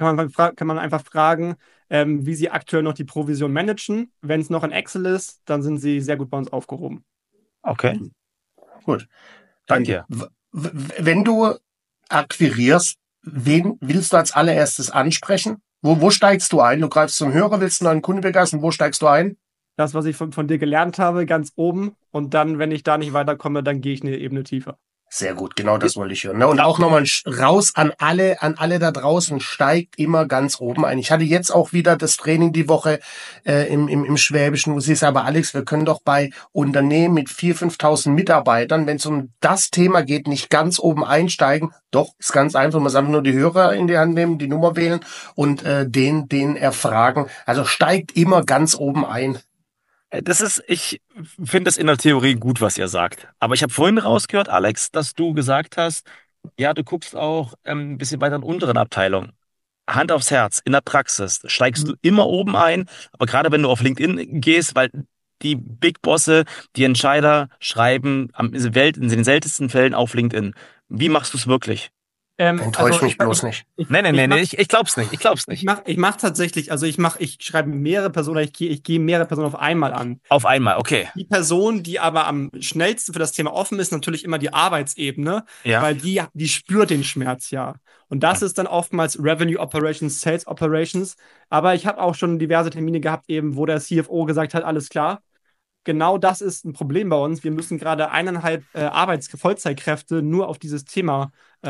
[SPEAKER 4] man einfach fragen, wie sie aktuell noch die Provision managen. Wenn es noch in Excel ist, dann sind sie sehr gut bei uns aufgehoben.
[SPEAKER 3] Okay.
[SPEAKER 2] Gut.
[SPEAKER 3] Danke.
[SPEAKER 2] Wenn du akquirierst, wen willst du als allererstes ansprechen? Wo steigst du ein? Du greifst zum Hörer, willst einen neuen Kunden begeistern, wo steigst du ein?
[SPEAKER 4] Das, was ich von dir gelernt habe, ganz oben. Und dann, wenn ich da nicht weiterkomme, dann gehe ich eine Ebene tiefer.
[SPEAKER 2] Sehr gut, genau das wollte ich hören. Und auch nochmal raus an alle da draußen, steigt immer ganz oben ein. Ich hatte jetzt auch wieder das Training die Woche im Schwäbischen, wo sie ist, aber Alex, wir können doch bei Unternehmen mit 4.000, 5.000 Mitarbeitern, wenn es um das Thema geht, nicht ganz oben einsteigen. Doch, ist ganz einfach, man muss einfach nur die Hörer in die Hand nehmen, die Nummer wählen und den erfragen. Also steigt immer ganz oben ein.
[SPEAKER 3] Ich finde das in der Theorie gut, was ihr sagt. Aber ich habe vorhin rausgehört, Alex, dass du gesagt hast, ja, du guckst auch ein bisschen weiter in unteren Abteilungen. Hand aufs Herz, in der Praxis steigst du immer oben ein, aber gerade wenn du auf LinkedIn gehst, weil die Big Bosse, die Entscheider schreiben in den seltensten Fällen auf LinkedIn. Wie machst du es wirklich?
[SPEAKER 2] Enttäusch mich bloß nicht.
[SPEAKER 3] Nein, ich glaub's nicht.
[SPEAKER 4] Ich mach tatsächlich, ich schreibe mehrere Personen, ich gehe mehrere Personen auf einmal an.
[SPEAKER 3] Auf einmal, okay.
[SPEAKER 4] Die Person, die aber am schnellsten für das Thema offen ist, natürlich immer die Arbeitsebene, weil die spürt den Schmerz ja. Und das ist dann oftmals Revenue Operations, Sales Operations. Aber ich habe auch schon diverse Termine gehabt, eben, wo der CFO gesagt hat, alles klar. Genau das ist ein Problem bei uns. Wir müssen gerade 1,5 Vollzeitkräfte nur auf dieses Thema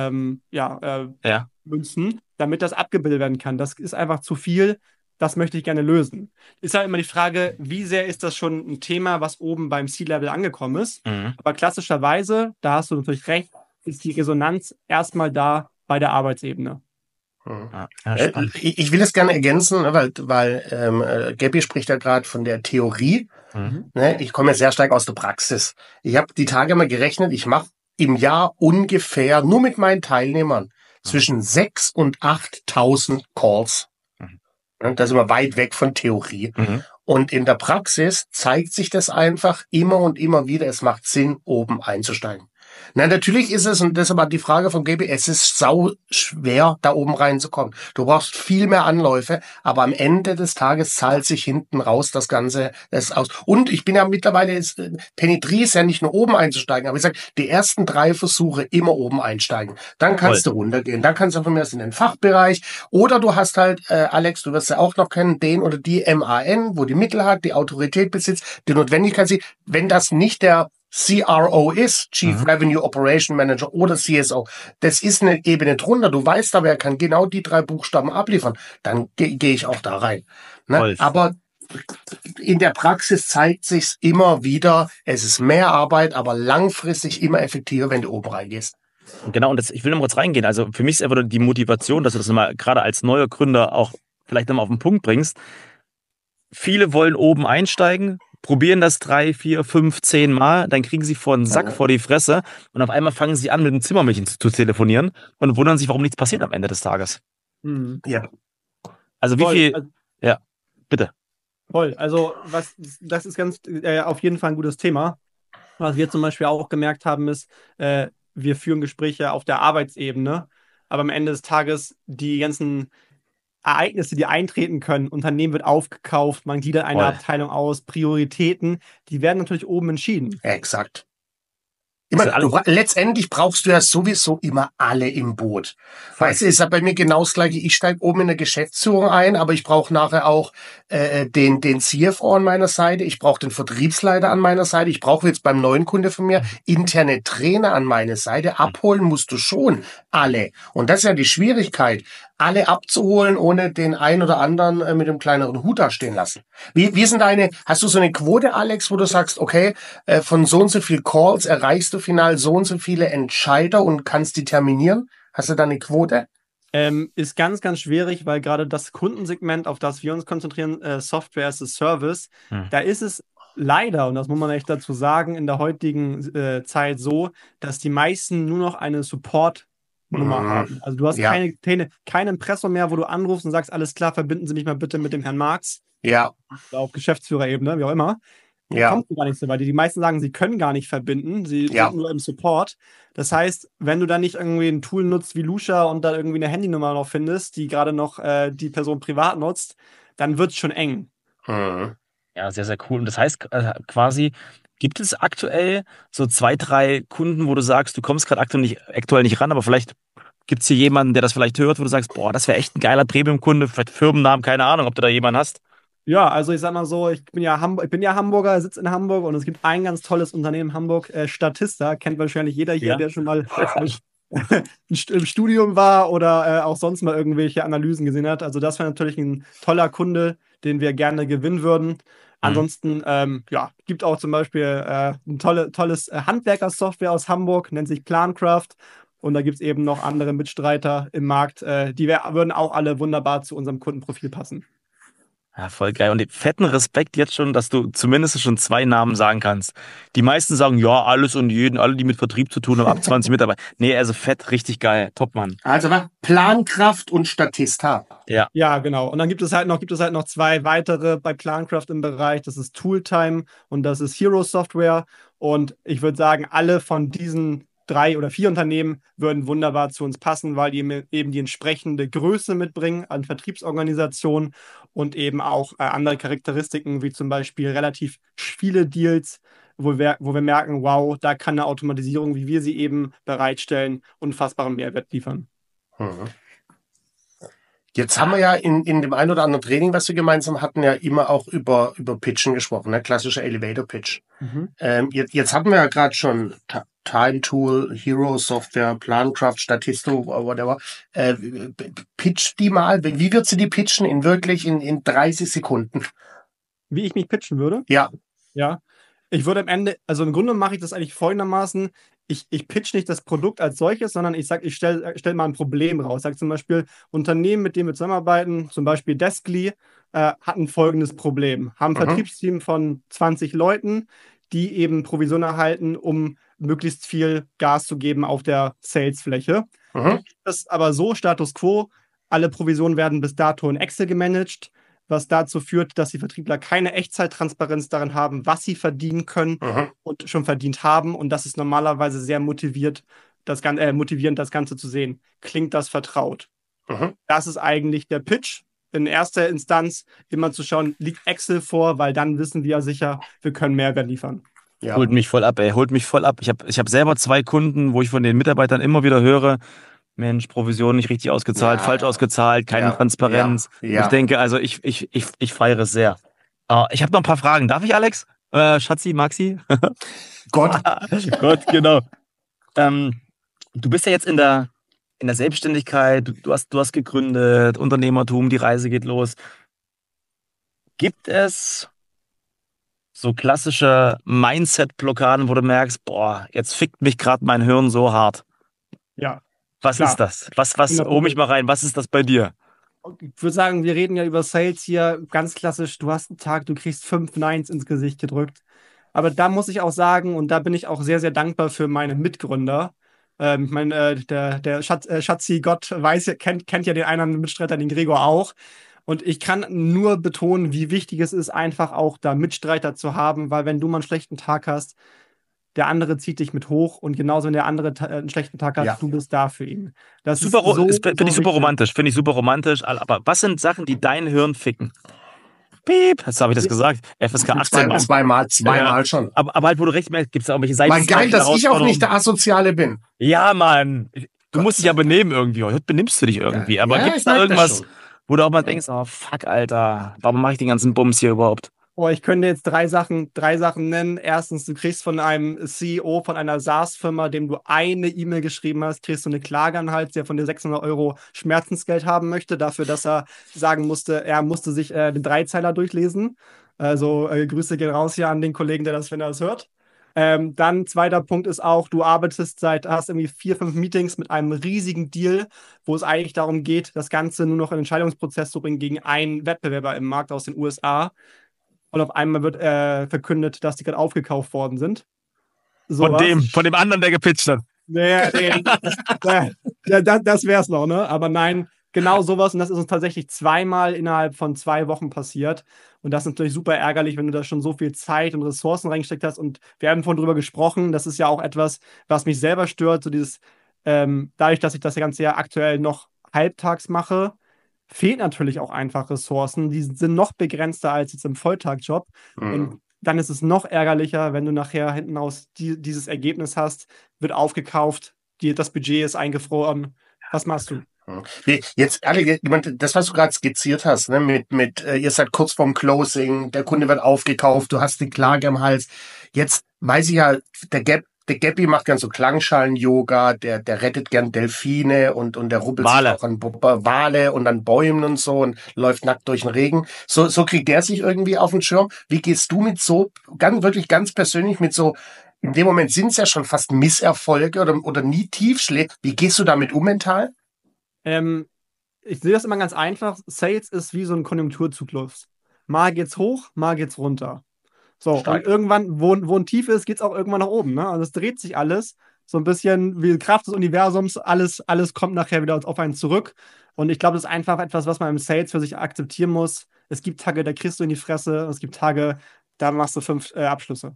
[SPEAKER 4] münzen, damit das abgebildet werden kann. Das ist einfach zu viel. Das möchte ich gerne lösen. Ist halt immer die Frage, wie sehr ist das schon ein Thema, was oben beim C-Level angekommen ist. Aber klassischerweise, da hast du natürlich recht, ist die Resonanz erstmal da bei der Arbeitsebene.
[SPEAKER 2] Ich will es gerne ergänzen, weil Gabby spricht ja gerade von der Theorie. Ich komme ja sehr stark aus der Praxis. Ich habe die Tage mal gerechnet, ich mache im Jahr ungefähr nur mit meinen Teilnehmern zwischen 6.000 und 8.000 Calls. Da sind wir weit weg von Theorie. Und in der Praxis zeigt sich das einfach immer und immer wieder, es macht Sinn, oben einzusteigen. Na, natürlich ist es, und deshalb hat die Frage von GB, es ist sau schwer, da oben reinzukommen. Du brauchst viel mehr Anläufe, aber am Ende des Tages zahlt sich hinten raus das Ganze aus. Und ich bin ja mittlerweile, Penetrie ist ja nicht nur oben einzusteigen, aber ich sage, die ersten 3 Versuche immer oben einsteigen. Dann kannst du runtergehen, dann kannst du von mir aus in den Fachbereich, oder du hast halt, Alex, du wirst ja auch noch kennen, den oder die MAN, wo die Mittel hat, die Autorität besitzt, die Notwendigkeit sieht. Wenn das nicht der CRO ist, Chief Revenue Operation Manager oder CSO, das ist eine Ebene drunter. Du weißt aber, er kann genau die 3 Buchstaben abliefern. Dann gehe ich auch da rein. Ne? Aber in der Praxis zeigt sich's immer wieder, es ist mehr Arbeit, aber langfristig immer effektiver, wenn du oben reingehst.
[SPEAKER 3] Genau, und ich will noch mal kurz reingehen. Also für mich ist einfach nur die Motivation, dass du das nochmal gerade als neuer Gründer auch vielleicht nochmal auf den Punkt bringst. Viele wollen oben einsteigen, probieren das 3, 4, 5, 10 Mal, dann kriegen sie vor einen Sack vor die Fresse und auf einmal fangen sie an, mit dem Zimmermädchen zu telefonieren und wundern sich, warum nichts passiert am Ende des Tages.
[SPEAKER 2] Ja.
[SPEAKER 3] Also wie viel... Ja, bitte.
[SPEAKER 4] Voll. Also das ist ganz auf jeden Fall ein gutes Thema. Was wir zum Beispiel auch gemerkt haben, ist, wir führen Gespräche auf der Arbeitsebene, aber am Ende des Tages die ganzen Ereignisse, die eintreten können, Unternehmen wird aufgekauft, man gliedert eine Abteilung aus, Prioritäten, die werden natürlich oben entschieden.
[SPEAKER 2] Exakt. Letztendlich brauchst du ja sowieso immer alle im Boot. Weißt du, ist ja bei mir genau das Gleiche. Ich steige oben in der Geschäftsführung ein, aber ich brauche nachher auch den CFO an meiner Seite. Ich brauche den Vertriebsleiter an meiner Seite. Ich brauche jetzt beim neuen Kunde von mir interne Trainer an meine Seite. Abholen musst du schon alle. Und das ist ja die Schwierigkeit, alle abzuholen, ohne den einen oder anderen mit dem kleineren Hut da stehen lassen. Wie sind hast du so eine Quote, Alex, wo du sagst, okay, von so und so viel Calls erreichst du final so und so viele Entscheider und kannst die terminieren? Hast du da eine Quote?
[SPEAKER 4] Ist ganz, ganz schwierig, weil gerade das Kundensegment, auf das wir uns konzentrieren, Software as a Service, da ist es leider, und das muss man echt dazu sagen, in der heutigen Zeit so, dass die meisten nur noch eine Support-Nummer haben. Also du hast kein Impressum mehr, wo du anrufst und sagst, alles klar, verbinden Sie mich mal bitte mit dem Herrn Marx.
[SPEAKER 2] Ja.
[SPEAKER 4] Oder auf Geschäftsführerebene, wie auch immer. Da kommst du gar nicht so weit. Die meisten sagen, sie können gar nicht verbinden, sie sind nur im Support. Das heißt, wenn du dann nicht irgendwie ein Tool nutzt wie Lusha und da irgendwie eine Handynummer noch findest, die gerade noch die Person privat nutzt, dann wird es schon eng.
[SPEAKER 3] Ja, sehr, sehr cool. Und das heißt quasi, gibt es aktuell so 2, 3 Kunden, wo du sagst, du kommst gerade aktuell nicht ran, aber vielleicht gibt es hier jemanden, der das vielleicht hört, wo du sagst, boah, das wäre echt ein geiler Premium-Kunde, vielleicht Firmennamen, keine Ahnung, ob du da jemanden hast. Ja,
[SPEAKER 4] also ich sag mal so, ich bin ja Hamburger, sitze in Hamburg und es gibt ein ganz tolles Unternehmen in Hamburg, Statista, kennt wahrscheinlich jeder hier, der schon mal im Studium war oder auch sonst mal irgendwelche Analysen gesehen hat. Also das wäre natürlich ein toller Kunde, den wir gerne gewinnen würden. Ansonsten, gibt auch zum Beispiel ein tolles Handwerkersoftware aus Hamburg, nennt sich Plancraft. Und da gibt es eben noch andere Mitstreiter im Markt, die würden auch alle wunderbar zu unserem Kundenprofil passen.
[SPEAKER 3] Ja, voll geil. Und fetten Respekt jetzt schon, dass du zumindest schon 2 Namen sagen kannst. Die meisten sagen, ja, alles und jeden, alle, die mit Vertrieb zu tun haben, ab 20 Mitarbeiter. Nee, also fett, richtig geil. Top, Mann.
[SPEAKER 2] Also Plancraft und Statista.
[SPEAKER 4] Ja, genau. Und dann gibt es halt noch 2 weitere bei Plancraft im Bereich. Das ist Tooltime und das ist Hero Software. Und ich würde sagen, alle von diesen 3 oder 4 Unternehmen würden wunderbar zu uns passen, weil die eben die entsprechende Größe mitbringen an Vertriebsorganisation und eben auch andere Charakteristiken, wie zum Beispiel relativ viele Deals, wo wir merken, wow, da kann eine Automatisierung, wie wir sie eben bereitstellen, unfassbaren Mehrwert liefern.
[SPEAKER 2] Jetzt haben wir ja in dem ein oder anderen Training, was wir gemeinsam hatten, ja immer auch über Pitchen gesprochen, ne? Klassischer Elevator-Pitch. Jetzt hatten wir ja gerade schon Time Tool, Hero Software, Plancraft, Statisto, whatever. Pitch die mal. Wie würdest du die pitchen in 30 Sekunden?
[SPEAKER 4] Wie ich mich pitchen würde?
[SPEAKER 2] Ja.
[SPEAKER 4] Ja. Ich würde am Ende, also im Grunde mache ich das eigentlich folgendermaßen. Ich pitch nicht das Produkt als solches, sondern ich stell mal ein Problem raus. Ich sage zum Beispiel, Unternehmen, mit denen wir zusammenarbeiten, zum Beispiel Deskly, hatten folgendes Problem. Haben ein Vertriebsteam von 20 Leuten, die eben Provision erhalten, um möglichst viel Gas zu geben auf der Salesfläche. Das ist aber so, Status Quo, alle Provisionen werden bis dato in Excel gemanagt, was dazu führt, dass die Vertriebler keine Echtzeittransparenz darin haben, was sie verdienen können und schon verdient haben. Und das ist normalerweise sehr motivierend, das Ganze zu sehen. Klingt das vertraut? Das ist eigentlich der Pitch. In erster Instanz immer zu schauen, liegt Excel vor, weil dann wissen wir ja sicher, wir können Mehrwert liefern.
[SPEAKER 3] Ja. Holt mich voll ab, ey. Holt mich voll ab. Ich hab selber 2 Kunden, wo ich von den Mitarbeitern immer wieder höre, Mensch, Provision nicht richtig ausgezahlt, falsch ausgezahlt, keine Transparenz. Ja. Ich denke, also ich feiere es sehr. Ich habe noch ein paar Fragen. Darf ich, Alex? Schatzi, Maxi?
[SPEAKER 2] Gott,
[SPEAKER 3] genau. Du bist ja jetzt in der Selbstständigkeit, du hast gegründet, Unternehmertum, die Reise geht los. Gibt es so klassische Mindset-Blockaden, wo du merkst, boah, jetzt fickt mich gerade mein Hirn so hart?
[SPEAKER 4] Ja.
[SPEAKER 3] Was ist das? Hol mich mal rein, was ist das bei dir?
[SPEAKER 4] Ich würde sagen, wir reden ja über Sales hier ganz klassisch. Du hast einen Tag, du kriegst 5 Neins ins Gesicht gedrückt. Aber da muss ich auch sagen, und da bin ich auch sehr, sehr dankbar für meine Mitgründer. Ich meine, der Schatzi Gott kennt ja den einen Mitstreiter, den Gregor auch. Und ich kann nur betonen, wie wichtig es ist, einfach auch da Mitstreiter zu haben, weil wenn du mal einen schlechten Tag hast, der andere zieht dich mit hoch und genauso, wenn der andere einen schlechten Tag hat, du bist da für ihn. Das
[SPEAKER 3] finde ich super romantisch. Aber was sind Sachen, die dein Hirn ficken? Piep, jetzt habe ich das gesagt. FSK 18.
[SPEAKER 2] Zweimal schon.
[SPEAKER 3] Aber halt, wo du recht merkst, gibt es auch welche Seiten.
[SPEAKER 2] Weil geil, dass ich auch nicht der Asoziale bin.
[SPEAKER 3] Ja, Mann. Du musst dich ja benehmen irgendwie. Heute benimmst du dich irgendwie. Aber gibt es da irgendwas, wo du auch mal denkst, oh fuck, Alter, warum mache ich den ganzen Bums hier überhaupt?
[SPEAKER 4] Oh, ich könnte jetzt drei Sachen nennen. Erstens, du kriegst von einem CEO von einer SaaS-Firma, dem du eine E-Mail geschrieben hast, kriegst du eine Klage an den Hals, der von dir 600 € Schmerzensgeld haben möchte, dafür, dass er sagen musste, er musste sich den Dreizeiler durchlesen. Also Grüße gehen raus hier an den Kollegen, wenn er das hört. Dann zweiter Punkt ist auch, du hast irgendwie 4, 5 Meetings mit einem riesigen Deal, wo es eigentlich darum geht, das Ganze nur noch in den Entscheidungsprozess zu bringen gegen einen Wettbewerber im Markt aus den USA. Und auf einmal wird verkündet, dass die gerade aufgekauft worden sind.
[SPEAKER 3] Von dem anderen, der gepitcht hat.
[SPEAKER 4] Nee, das wär's noch, ne? Aber nein, genau sowas. Und das ist uns tatsächlich zweimal innerhalb von 2 Wochen passiert. Und das ist natürlich super ärgerlich, wenn du da schon so viel Zeit und Ressourcen reingesteckt hast. Und wir haben vorhin drüber gesprochen. Das ist ja auch etwas, was mich selber stört. So dieses, dadurch, dass ich das ganze Jahr aktuell noch halbtags mache, fehlt natürlich auch einfach Ressourcen. Die sind noch begrenzter als jetzt im Volltagjob. Und dann ist es noch ärgerlicher, wenn du nachher hinten raus dieses Ergebnis hast, wird aufgekauft, das Budget ist eingefroren. Was machst du?
[SPEAKER 2] Jetzt, ehrlich, das, was du gerade skizziert hast, ne, ihr seid kurz vorm Closing, der Kunde wird aufgekauft, du hast die Klage am Hals. Jetzt weiß ich ja, der Gabby macht gern so Klangschalen-Yoga, der rettet gern Delfine und der ruppelt sich auch an Wale und an Bäumen und so und läuft nackt durch den Regen. So kriegt der sich irgendwie auf den Schirm. Wie gehst du mit so, wirklich ganz persönlich mit so, in dem Moment sind es ja schon fast Misserfolge oder nie Tiefschläge. Wie gehst du damit mental?
[SPEAKER 4] Ich sehe das immer ganz einfach. Sales ist wie so ein Konjunkturzyklus. Mal geht's hoch, mal geht's runter. So, und irgendwann, wo ein Tief ist, geht es auch irgendwann nach oben. Ne? Also es dreht sich alles. So ein bisschen wie Kraft des Universums. Alles kommt nachher wieder auf einen zurück. Und ich glaube, das ist einfach etwas, was man im Sales für sich akzeptieren muss. Es gibt Tage, da kriegst du in die Fresse. Es gibt Tage, da machst du 5 Abschlüsse.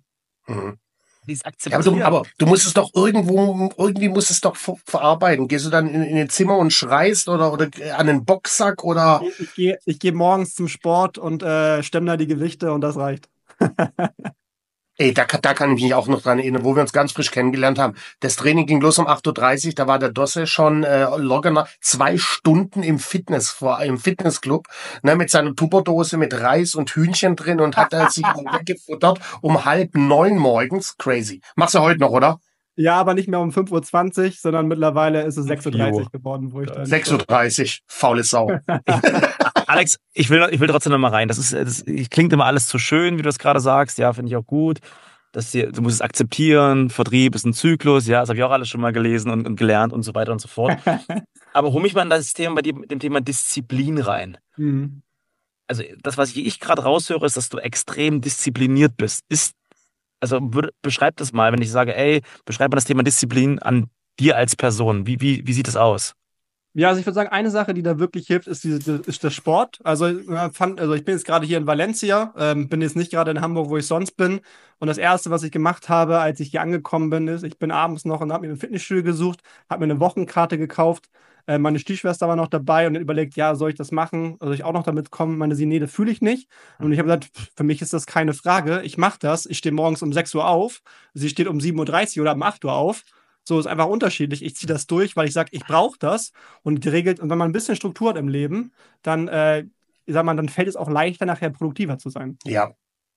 [SPEAKER 2] Aber du musst es doch irgendwie musst es doch verarbeiten. Gehst du dann in ein Zimmer und schreist oder an den Boxsack oder?
[SPEAKER 4] Ich gehe morgens zum Sport und stemme da die Gewichte und das reicht.
[SPEAKER 2] Ey, da kann ich mich auch noch dran erinnern, wo wir uns ganz frisch kennengelernt haben. Das Training ging los um 8:30 Uhr, da war der Dosse schon locker 2 Stunden im Fitnessclub, ne, mit seiner Tupperdose mit Reis und Hühnchen drin und hat sich weggefuttert um 8:30 morgens. Crazy. Machst du heute noch, oder?
[SPEAKER 4] Ja, aber nicht mehr um 5:20 Uhr, sondern mittlerweile ist es 6:30 Uhr geworden, wo ich dann.
[SPEAKER 2] 6:30 Uhr, faule Sau.
[SPEAKER 3] Alex, ich will trotzdem noch mal rein. Das klingt immer alles zu schön, wie du es gerade sagst. Ja, finde ich auch gut. Du musst es akzeptieren. Vertrieb ist ein Zyklus. Ja, das habe ich auch alles schon mal gelesen und gelernt und so weiter und so fort. Aber hol mich mal in das Thema bei dir mit dem Thema Disziplin rein. Also das, was ich gerade raushöre, ist, dass du extrem diszipliniert bist. Beschreib das mal, wenn ich sage, beschreib mal das Thema Disziplin an dir als Person? Wie sieht das aus?
[SPEAKER 4] Ja, also ich würde sagen, eine Sache, die da wirklich hilft, ist der Sport. Also ich bin jetzt gerade hier in Valencia, bin jetzt nicht gerade in Hamburg, wo ich sonst bin. Und das Erste, was ich gemacht habe, als ich hier angekommen bin, ist, ich bin abends noch und habe mir ein Fitnessstudio gesucht, habe mir eine Wochenkarte gekauft. Meine Stiefschwester war noch dabei und hat überlegt, ja, soll ich das machen? Soll ich auch noch damit kommen? Meine sie, nee, das fühle ich nicht. Und ich habe gesagt, für mich ist das keine Frage. Ich mache das. Ich stehe morgens um 6 Uhr auf. Sie steht um 7:30 Uhr oder um 8 Uhr auf. So ist einfach unterschiedlich. Ich ziehe das durch, weil ich sage, ich brauche das und geregelt. Und wenn man ein bisschen Struktur hat im Leben, dann, dann fällt es auch leichter, nachher produktiver zu sein.
[SPEAKER 2] Ja.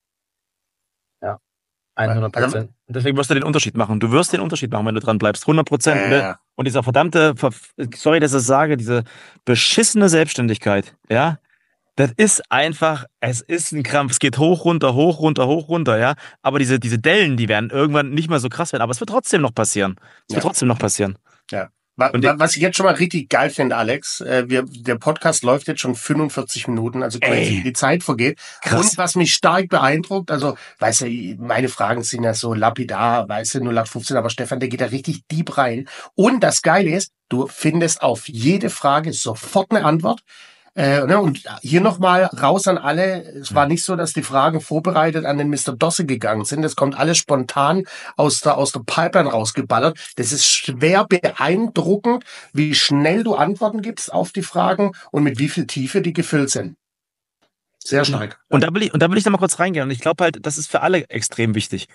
[SPEAKER 3] Ja,
[SPEAKER 2] Also,
[SPEAKER 3] 100%. Deswegen wirst du den Unterschied machen. Du wirst den Unterschied machen, wenn du dran bleibst. 100%. Und dieser verdammte, sorry, dass ich das sage, diese beschissene Selbstständigkeit, ja, das ist einfach, es ist ein Krampf. Es geht hoch, runter, hoch, runter, hoch, runter, ja. Aber diese Dellen, die werden irgendwann nicht mehr so krass werden. Aber es wird trotzdem noch passieren. Es wird trotzdem noch passieren.
[SPEAKER 2] Ja.
[SPEAKER 3] Und
[SPEAKER 2] Was ich jetzt schon mal richtig geil finde, Alex, der Podcast läuft jetzt schon 45 Minuten, also crazy, die Zeit vergeht.
[SPEAKER 3] Krass.
[SPEAKER 2] Und was mich stark beeindruckt, also, weißt du, meine Fragen sind ja so lapidar, weißt du, 0815, aber Stefan, der geht da richtig deep rein. Und das Geile ist, du findest auf jede Frage sofort eine Antwort. Und hier nochmal raus an alle. Es war nicht so, dass die Fragen vorbereitet an den Mr. Dosse gegangen sind. Das kommt alles spontan aus der Pipeline rausgeballert. Das ist schwer beeindruckend, wie schnell du Antworten gibst auf die Fragen und mit wie viel Tiefe die gefüllt sind. Sehr stark.
[SPEAKER 3] Und da will ich da mal kurz reingehen. Und ich glaube halt, das ist für alle extrem wichtig.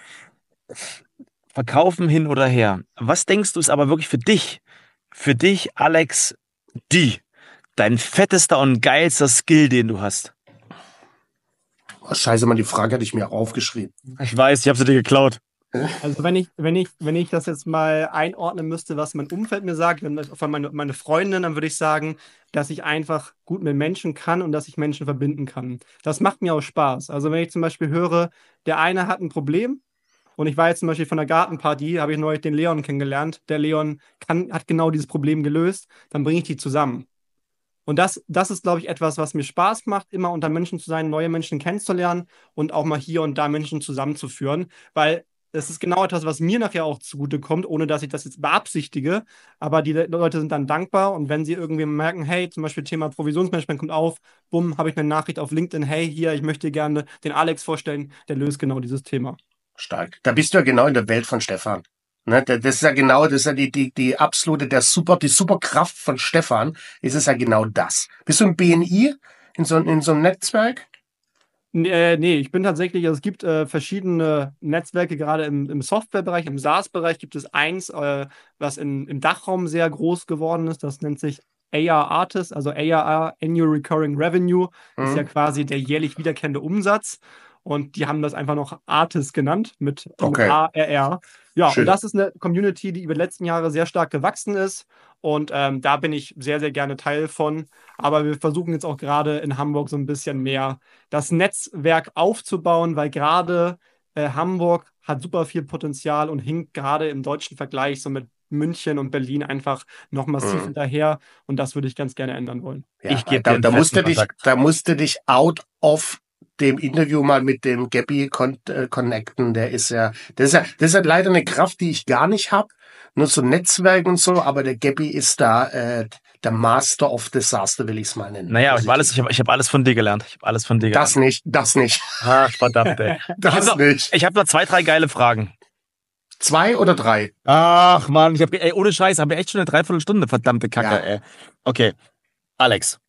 [SPEAKER 3] Verkaufen hin oder her. Was denkst du ist aber wirklich für dich, Alex, dein fettester und geilster Skill, den du hast?
[SPEAKER 2] Oh, Scheiße, Mann, die Frage hatte ich mir aufgeschrieben.
[SPEAKER 3] Ich weiß, ich habe sie dir geklaut.
[SPEAKER 4] Also wenn ich das jetzt mal einordnen müsste, was mein Umfeld mir sagt, von meine Freundin, dann würde ich sagen, dass ich einfach gut mit Menschen kann und dass ich Menschen verbinden kann. Das macht mir auch Spaß. Also wenn ich zum Beispiel höre, der eine hat ein Problem und ich war jetzt zum Beispiel von der Gartenparty, habe ich neulich den Leon kennengelernt. Der Leon hat genau dieses Problem gelöst, dann bringe ich die zusammen. Und das ist, glaube ich, etwas, was mir Spaß macht, immer unter Menschen zu sein, neue Menschen kennenzulernen und auch mal hier und da Menschen zusammenzuführen, weil es ist genau etwas, was mir nachher auch zugutekommt, ohne dass ich das jetzt beabsichtige. Aber die Leute sind dann dankbar und wenn sie irgendwie merken, hey, zum Beispiel Thema Provisionsmanagement kommt auf, bumm, habe ich eine Nachricht auf LinkedIn, hey, hier, ich möchte dir gerne den Alex vorstellen, der löst genau dieses Thema.
[SPEAKER 2] Stark. Da bist du ja genau in der Welt von Stefan. Ne, das ist ja genau, das ist ja die absolute, die Superkraft von Stefan, ist es ja genau das. Bist du im BNI, in so einem Netzwerk?
[SPEAKER 4] Nee, ich bin tatsächlich, also es gibt verschiedene Netzwerke, gerade im Softwarebereich, im SaaS-Bereich gibt es eins, was im Dachraum sehr groß geworden ist, das nennt sich AR Artist, also ARR, Annual Recurring Revenue, ist ja quasi der jährlich wiederkehrende Umsatz. Und die haben das einfach noch Artist genannt mit ARR. Ja,
[SPEAKER 2] Schön.
[SPEAKER 4] und das ist eine Community, die über die letzten Jahre sehr stark gewachsen ist. Und da bin ich sehr, sehr gerne Teil von. Aber wir versuchen jetzt auch gerade in Hamburg so ein bisschen mehr das Netzwerk aufzubauen, weil gerade Hamburg hat super viel Potenzial und hinkt gerade im deutschen Vergleich so mit München und Berlin einfach noch massiv hinterher. Und das würde ich ganz gerne ändern wollen.
[SPEAKER 2] Ja,
[SPEAKER 3] Ich gebe dir
[SPEAKER 2] da musst du dich out of dem Interview mal mit dem Gabby connecten. Das ist ja leider eine Kraft, die ich gar nicht habe. Nur so Netzwerk und so, aber der Gabby ist da der Master of Disaster, will ich es mal nennen.
[SPEAKER 3] Naja, ich hab alles von dir gelernt. Ich habe alles von dir gelernt.
[SPEAKER 2] Das nicht.
[SPEAKER 3] Ach, verdammt, ey.
[SPEAKER 2] Nicht.
[SPEAKER 3] Ich habe noch 2, 3 geile Fragen.
[SPEAKER 2] 2 oder 3?
[SPEAKER 3] Ach, Mann, ohne Scheiß, haben wir echt schon eine Dreiviertelstunde, verdammte Kacke,
[SPEAKER 2] Ja.
[SPEAKER 3] ey. Okay, Alex.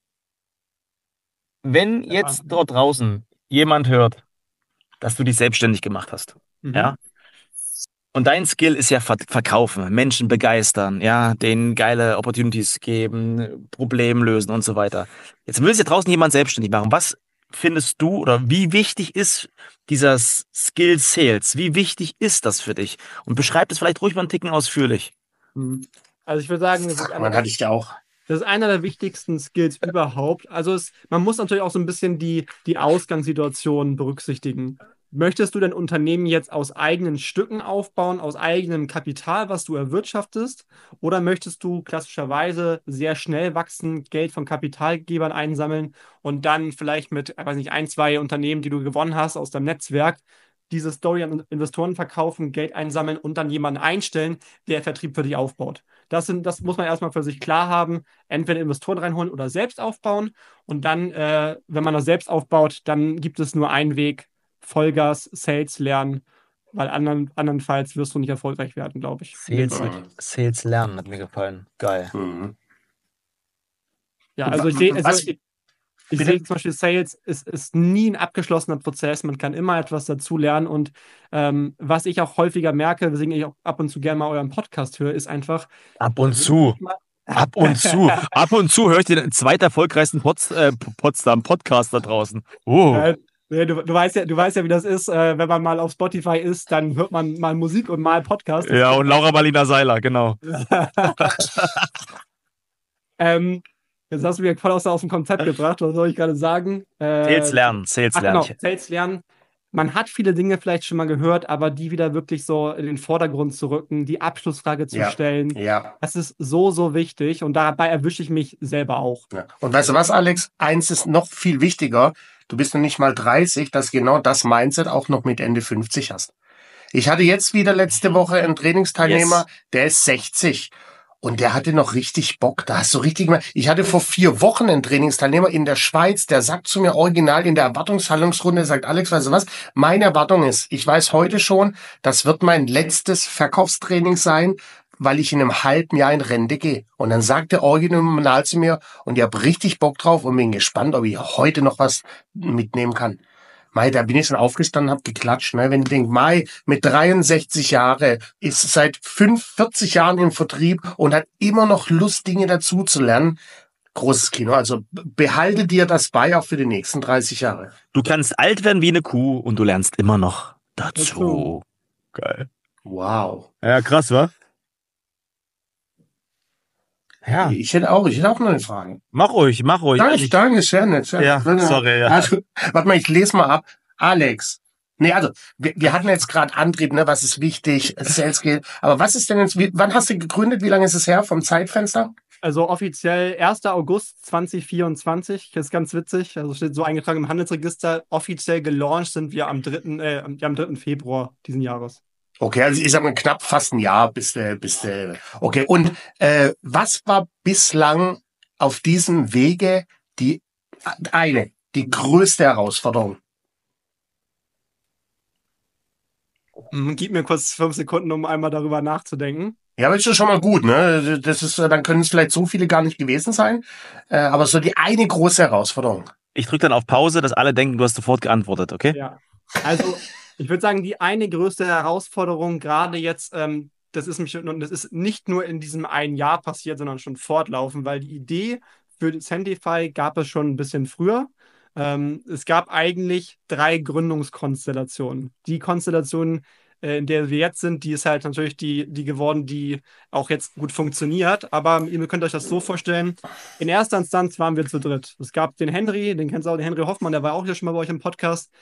[SPEAKER 3] Wenn jetzt dort draußen jemand hört, dass du dich selbstständig gemacht hast, ja, und dein Skill ist ja verkaufen, Menschen begeistern, ja, denen geile Opportunities geben, Problem lösen und so weiter. Jetzt will sich ja draußen jemand selbstständig machen. Was findest du oder wie wichtig ist dieser Skill Sales? Wie wichtig ist das für dich? Und beschreib das vielleicht ruhig mal einen Ticken ausführlich.
[SPEAKER 4] Also ich würde sagen,
[SPEAKER 2] Man hatte ich ja auch.
[SPEAKER 4] das ist einer der wichtigsten Skills überhaupt. Also man muss natürlich auch so ein bisschen die Ausgangssituation berücksichtigen. Möchtest du dein Unternehmen jetzt aus eigenen Stücken aufbauen, aus eigenem Kapital, was du erwirtschaftest? Oder möchtest du klassischerweise sehr schnell wachsen, Geld von Kapitalgebern einsammeln und dann vielleicht mit, weiß nicht, 1, 2 Unternehmen, die du gewonnen hast aus deinem Netzwerk, diese Story an Investoren verkaufen, Geld einsammeln und dann jemanden einstellen, der Vertrieb für dich aufbaut. Das muss man erstmal für sich klar haben. Entweder Investoren reinholen oder selbst aufbauen. Und dann, wenn man das selbst aufbaut, dann gibt es nur einen Weg: Vollgas, Sales lernen, weil andernfalls wirst du nicht erfolgreich werden, glaube ich.
[SPEAKER 3] Sales lernen hat mir gefallen. Geil.
[SPEAKER 4] Ja, also ich sehe zum Beispiel, Sales ist nie ein abgeschlossener Prozess. Man kann immer etwas dazu lernen. Und was ich auch häufiger merke, weswegen ich auch ab und zu gerne mal euren Podcast höre, ist einfach.
[SPEAKER 3] Ab und zu höre ich den zweiterfolgreichsten Potsdam-Podcast da draußen. Oh.
[SPEAKER 4] Du weißt ja, wie das ist. Wenn man mal auf Spotify ist, dann hört man mal Musik und mal Podcast.
[SPEAKER 3] Ja, und Laura Marlina Seiler, genau.
[SPEAKER 4] Jetzt hast du mir voll aus dem Konzept gebracht. Was soll ich gerade sagen?
[SPEAKER 3] Sales lernen.
[SPEAKER 4] Genau, Sales lernen. Man hat viele Dinge vielleicht schon mal gehört, aber die wieder wirklich so in den Vordergrund zu rücken, die Abschlussfrage zu stellen, das ist so, so wichtig. Und dabei erwische ich mich selber auch.
[SPEAKER 2] Ja. Und weißt du was, Alex? Eins ist noch viel wichtiger. Du bist noch nicht mal 30, dass genau das Mindset auch noch mit Ende 50 hast. Ich hatte jetzt wieder letzte Woche einen Trainingsteilnehmer, der ist 60. Und der hatte noch richtig Bock. Da hast du richtig gemacht. Ich hatte vor 4 Wochen einen Trainingsteilnehmer in der Schweiz, der sagt zu mir original in der Erwartungshaltungsrunde, sagt: Alex, weißt du was? Meine Erwartung ist, ich weiß heute schon, das wird mein letztes Verkaufstraining sein, weil ich in einem halben Jahr in Rente gehe. Und dann sagt der original zu mir, und ich habe richtig Bock drauf und bin gespannt, ob ich heute noch was mitnehmen kann. Mai, da bin ich schon aufgestanden, hab geklatscht, ne? Wenn ich denke, Mai, mit 63 Jahren, ist seit 40 Jahren im Vertrieb und hat immer noch Lust, Dinge dazu zu lernen. Großes Kino. Also behalte dir das bei, auch für die nächsten 30 Jahre.
[SPEAKER 3] Du kannst alt werden wie eine Kuh und du lernst immer noch dazu. Geil.
[SPEAKER 2] Wow.
[SPEAKER 3] Ja, krass, wa? Ja.
[SPEAKER 2] Ich hätte auch noch eine Frage.
[SPEAKER 3] Mach ruhig.
[SPEAKER 2] Danke, sehr nett.
[SPEAKER 3] Ja, sorry. Ja.
[SPEAKER 2] Also, warte mal, ich lese mal ab. Alex. Nee, also, wir hatten jetzt gerade Antrieb, ne, was ist wichtig, Sales geht. Aber was ist denn jetzt, wann hast du gegründet? Wie lange ist es her vom Zeitfenster?
[SPEAKER 4] Also offiziell 1. August 2024. Das ist ganz witzig. Also steht so eingetragen im Handelsregister. Offiziell gelauncht sind wir am 3. Februar diesen Jahres.
[SPEAKER 2] Okay, also ich sag mal knapp fast ein Jahr bis okay. Und was war bislang auf diesem Wege die größte Herausforderung?
[SPEAKER 4] Gib mir kurz 5 Sekunden, um einmal darüber nachzudenken.
[SPEAKER 2] Ja, aber ist schon mal gut, ne? Das ist, dann können es vielleicht so viele gar nicht gewesen sein. Aber so die eine große Herausforderung.
[SPEAKER 3] Ich drücke dann auf Pause, dass alle denken, du hast sofort geantwortet, okay?
[SPEAKER 4] Ja. Also ich würde sagen, die eine größte Herausforderung gerade jetzt, das ist nicht nur in diesem einen Jahr passiert, sondern schon fortlaufend, weil die Idee für Sentify gab es schon ein bisschen früher. Es gab eigentlich 3 Gründungskonstellationen. Die Konstellation, in der wir jetzt sind, die ist halt natürlich die geworden, die auch jetzt gut funktioniert. Aber ihr könnt euch das so vorstellen: In erster Instanz waren wir zu dritt. Es gab den Henry, den kennst du auch, den Henry Hoffmann, der war auch hier schon mal bei euch im Podcast.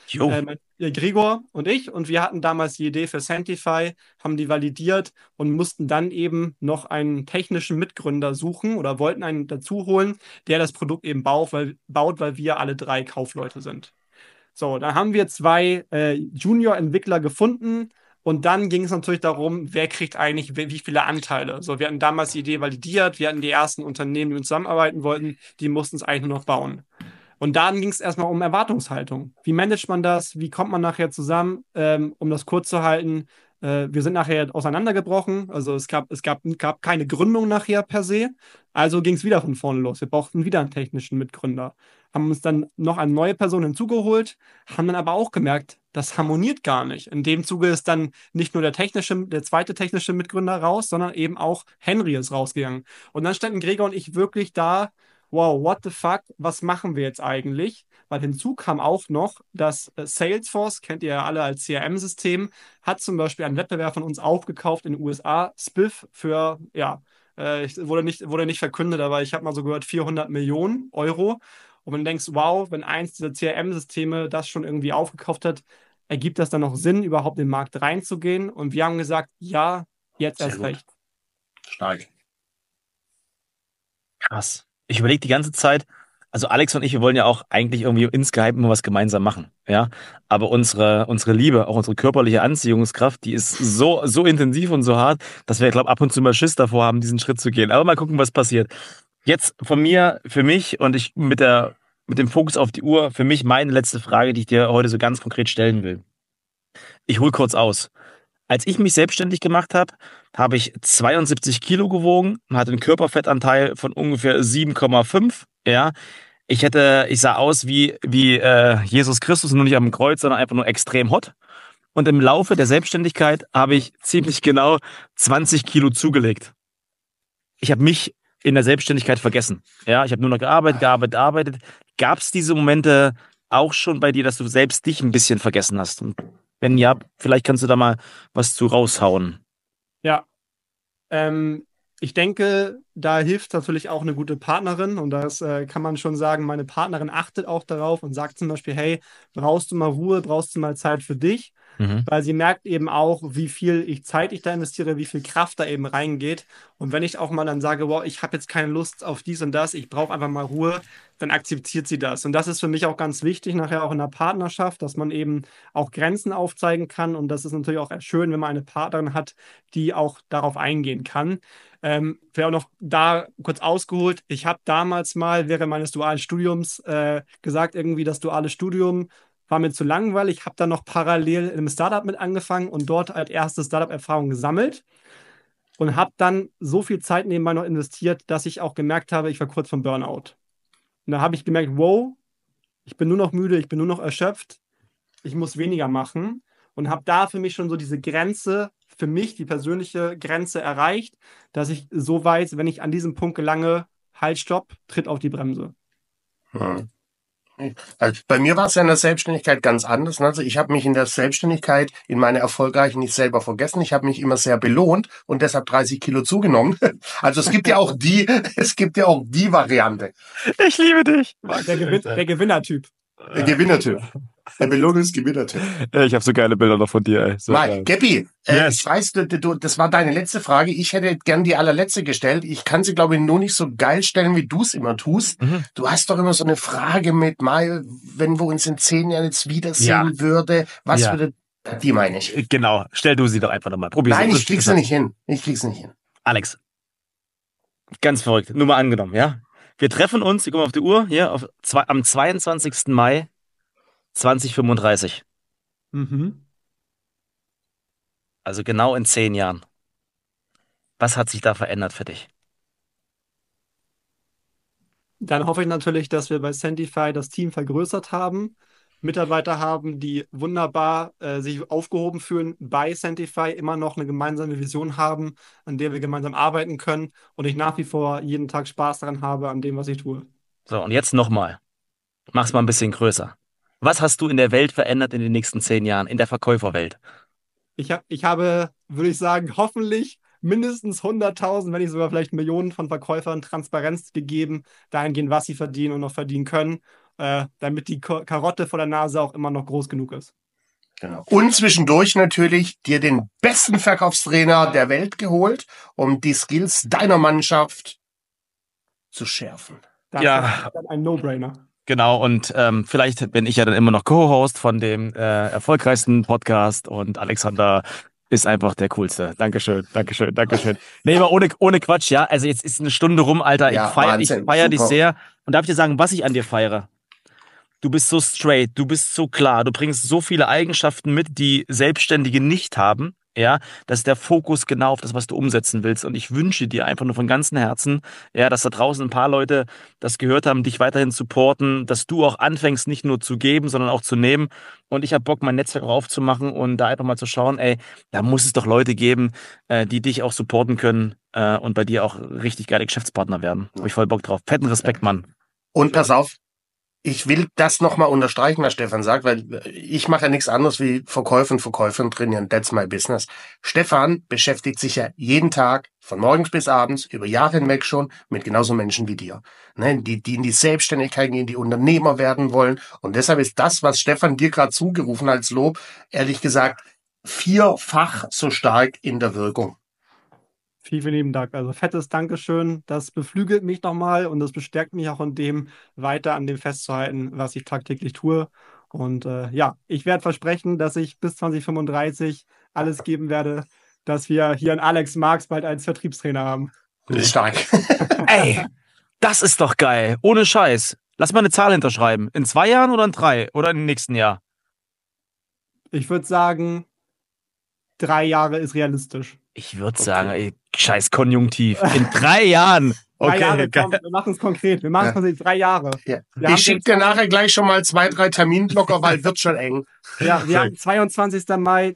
[SPEAKER 4] Gregor und ich. Und wir hatten damals die Idee für Sentify, haben die validiert und mussten dann eben noch einen technischen Mitgründer suchen oder wollten einen dazu holen, der das Produkt eben baut, weil wir alle 3 Kaufleute sind. So, dann haben wir 2 Junior-Entwickler gefunden. Und dann ging es natürlich darum, wer kriegt eigentlich wie viele Anteile. So, wir hatten damals die Idee validiert, wir hatten die ersten Unternehmen, die mit uns zusammenarbeiten wollten, die mussten es eigentlich nur noch bauen. Und dann ging es erstmal um Erwartungshaltung. Wie managt man das? Wie kommt man nachher zusammen? Um das kurz zu halten, wir sind nachher auseinandergebrochen. Also es gab keine Gründung nachher per se. Also ging es wieder von vorne los. Wir brauchten wieder einen technischen Mitgründer. Haben uns dann noch eine neue Person hinzugeholt, haben dann aber auch gemerkt, das harmoniert gar nicht. In dem Zuge ist dann nicht nur der zweite technische Mitgründer raus, sondern eben auch Henry ist rausgegangen. Und dann standen Gregor und ich wirklich da: Wow, what the fuck, was machen wir jetzt eigentlich? Weil hinzu kam auch noch, dass Salesforce, kennt ihr ja alle als CRM-System, hat zum Beispiel einen Wettbewerb von uns aufgekauft in den USA, Spiff, für, wurde nicht verkündet, aber ich habe mal so gehört, 400 Millionen Euro. Und man denkt, wow, wenn eins dieser CRM-Systeme das schon irgendwie aufgekauft hat, ergibt das dann noch Sinn, überhaupt in den Markt reinzugehen? Und wir haben gesagt, ja, jetzt erst recht.
[SPEAKER 2] Stark.
[SPEAKER 3] Krass. Ich überlege die ganze Zeit, Also Alex und ich, wir wollen ja auch eigentlich irgendwie insgeheim immer was gemeinsam machen, ja. Aber unsere Liebe, auch unsere körperliche Anziehungskraft, die ist so intensiv und so hart, dass wir, glaube ab und zu mal Schiss davor haben, diesen Schritt zu gehen. Aber mal gucken, was passiert. Jetzt von mir, für mich und ich mit dem Fokus auf die Uhr, für mich meine letzte Frage, die ich dir heute so ganz konkret stellen will. Ich hole kurz aus. Als ich mich selbstständig gemacht habe, habe ich 72 Kilo gewogen und hatte einen Körperfettanteil von ungefähr 7,5. Ja, ich sah aus wie Jesus Christus, nur nicht am Kreuz, sondern einfach nur extrem hot. Und im Laufe der Selbstständigkeit habe ich ziemlich genau 20 Kilo zugelegt. Ich habe mich in der Selbstständigkeit vergessen. Ja, ich habe nur noch gearbeitet. Gab es diese Momente auch schon bei dir, dass du selbst dich ein bisschen vergessen hast? Und wenn ja, vielleicht kannst du da mal was zu raushauen.
[SPEAKER 4] Ja, ich denke, da hilft natürlich auch eine gute Partnerin und das kann man schon sagen, meine Partnerin achtet auch darauf und sagt zum Beispiel, hey, brauchst du mal Ruhe, brauchst du mal Zeit für dich?
[SPEAKER 3] Mhm.
[SPEAKER 4] Weil sie merkt eben auch, wie viel Zeit ich da investiere, wie viel Kraft da eben reingeht. Und wenn ich auch mal dann sage, wow, ich habe jetzt keine Lust auf dies und das, ich brauche einfach mal Ruhe, dann akzeptiert sie das. Und das ist für mich auch ganz wichtig, nachher auch in der Partnerschaft, dass man eben auch Grenzen aufzeigen kann. Und das ist natürlich auch schön, wenn man eine Partnerin hat, die auch darauf eingehen kann. Vielleicht auch noch da kurz ausgeholt. Ich habe damals mal während meines dualen Studiums gesagt, irgendwie das duale Studium war mir zu langweilig. Ich habe dann noch parallel in einem Startup mit angefangen und dort als erste Startup-Erfahrung gesammelt und habe dann so viel Zeit nebenbei noch investiert, dass ich auch gemerkt habe, ich war kurz vom Burnout. Und da habe ich gemerkt, wow, ich bin nur noch müde, ich bin nur noch erschöpft, ich muss weniger machen und habe da für mich schon so diese Grenze, für mich die persönliche Grenze erreicht, dass ich so weiß, wenn ich an diesem Punkt gelange, halt, stopp, tritt auf die Bremse.
[SPEAKER 2] Hm. Also bei mir war es ja in der Selbstständigkeit ganz anders. Also ich habe mich in der Selbstständigkeit, in meiner erfolgreichen, nicht selber vergessen. Ich habe mich immer sehr belohnt und deshalb 30 Kilo zugenommen. Also es gibt ja auch die Variante.
[SPEAKER 3] Ich liebe dich.
[SPEAKER 4] Der Gewinnertyp.
[SPEAKER 2] Der Gewinnertyp. Der Belohnungsgewinnertyp.
[SPEAKER 3] Ich habe so geile Bilder noch von dir, ey. So
[SPEAKER 2] Mal,
[SPEAKER 3] geil.
[SPEAKER 2] Geppi,
[SPEAKER 3] Yes.
[SPEAKER 2] ich weiß, das war deine letzte Frage. Ich hätte gern die allerletzte gestellt. Ich kann sie, glaube ich, nur nicht so geil stellen, wie du es immer tust.
[SPEAKER 3] Mhm.
[SPEAKER 2] Du hast doch immer so eine Frage mit, mal, wenn wir uns in 10 Jahren jetzt wiedersehen würde, was
[SPEAKER 3] Ja.
[SPEAKER 2] würde, die meine ich.
[SPEAKER 3] Genau, stell du sie doch einfach nochmal. Probier
[SPEAKER 2] Nein,
[SPEAKER 3] sie.
[SPEAKER 2] ich krieg's nicht hin.
[SPEAKER 3] Alex, ganz verrückt. Nur mal angenommen, ja? Wir treffen uns, wir gucken auf die Uhr, hier, am 22. Mai 2035.
[SPEAKER 4] Mhm.
[SPEAKER 3] Also genau in 10 Jahren. Was hat sich da verändert für dich?
[SPEAKER 4] Dann hoffe ich natürlich, dass wir bei Centify das Team vergrößert haben, Mitarbeiter haben, die wunderbar sich aufgehoben fühlen bei Centify, immer noch eine gemeinsame Vision haben, an der wir gemeinsam arbeiten können und ich nach wie vor jeden Tag Spaß daran habe, an dem, was ich tue.
[SPEAKER 3] So, und jetzt nochmal. Mach's mal ein bisschen größer. Was hast du in der Welt verändert in den nächsten 10 Jahren, in der Verkäuferwelt?
[SPEAKER 4] Ich habe, würde ich sagen, hoffentlich mindestens 100.000, wenn nicht sogar vielleicht Millionen von Verkäufern Transparenz gegeben, dahingehend, was sie verdienen und noch verdienen können, damit die Karotte vor der Nase auch immer noch groß genug ist.
[SPEAKER 2] Genau. Und zwischendurch natürlich dir den besten Verkaufstrainer der Welt geholt, um die Skills deiner Mannschaft zu schärfen.
[SPEAKER 4] Das
[SPEAKER 3] Ja.
[SPEAKER 4] ist dann ein No-Brainer.
[SPEAKER 3] Genau, und vielleicht bin ich ja dann immer noch Co-Host von dem erfolgreichsten Podcast und Alexander ist einfach der Coolste. Dankeschön. Nee, aber ohne Quatsch, ja. Also jetzt ist eine Stunde rum, Alter.
[SPEAKER 2] Ja,
[SPEAKER 3] Ich feier
[SPEAKER 2] Wahnsinn,
[SPEAKER 3] dich
[SPEAKER 2] super.
[SPEAKER 3] sehr. Und darf ich dir sagen, was ich an dir feiere? Du bist so straight, du bist so klar, du bringst so viele Eigenschaften mit, die Selbstständige nicht haben. Ja, das ist der Fokus genau auf das, was du umsetzen willst. Und ich wünsche dir einfach nur von ganzem Herzen, ja, dass da draußen ein paar Leute das gehört haben, dich weiterhin supporten, dass du auch anfängst, nicht nur zu geben, sondern auch zu nehmen. Und ich habe Bock, mein Netzwerk auch aufzumachen und da einfach mal zu schauen, ey, da muss es doch Leute geben, die dich auch supporten können und bei dir auch richtig geile Geschäftspartner werden. Habe ich voll Bock drauf. Fetten Respekt, Mann.
[SPEAKER 2] Und pass auf, ich will das nochmal unterstreichen, was Stefan sagt, weil ich mache ja nichts anderes wie Verkäufer und Verkäuferinnen trainieren. That's my business. Stefan beschäftigt sich ja jeden Tag von morgens bis abends über Jahre hinweg schon mit genauso Menschen wie dir, ne, die in die Selbstständigkeit gehen, die Unternehmer werden wollen. Und deshalb ist das, was Stefan dir gerade zugerufen als Lob, ehrlich gesagt, 4-fach so stark in der Wirkung.
[SPEAKER 4] Vielen, vielen lieben Dank. Also fettes Dankeschön. Das beflügelt mich nochmal und das bestärkt mich auch in dem, weiter an dem festzuhalten, was ich tagtäglich tue. Und ja, ich werde versprechen, dass ich bis 2035 alles geben werde, dass wir hier einen Alex Marx bald als Vertriebstrainer haben.
[SPEAKER 2] Stark.
[SPEAKER 3] Ey, das ist doch geil. Ohne Scheiß. Lass mal eine Zahl hinterschreiben. In 2 Jahren oder in 3? Oder im nächsten Jahr?
[SPEAKER 4] Ich würde sagen, 3 Jahre ist realistisch.
[SPEAKER 3] Ich würde sagen, ey, scheiß Konjunktiv. In 3 Jahren.
[SPEAKER 4] 3 Jahre,
[SPEAKER 3] geil.
[SPEAKER 4] komm, wir machen es konkret. Wir machen es konkret 3 Jahre.
[SPEAKER 2] Ja.
[SPEAKER 4] Wir haben
[SPEAKER 2] Ich schicke dir nachher gleich schon mal 2, 3 Terminblocker, weil wird schon eng.
[SPEAKER 4] Ja, wir haben 22. Mai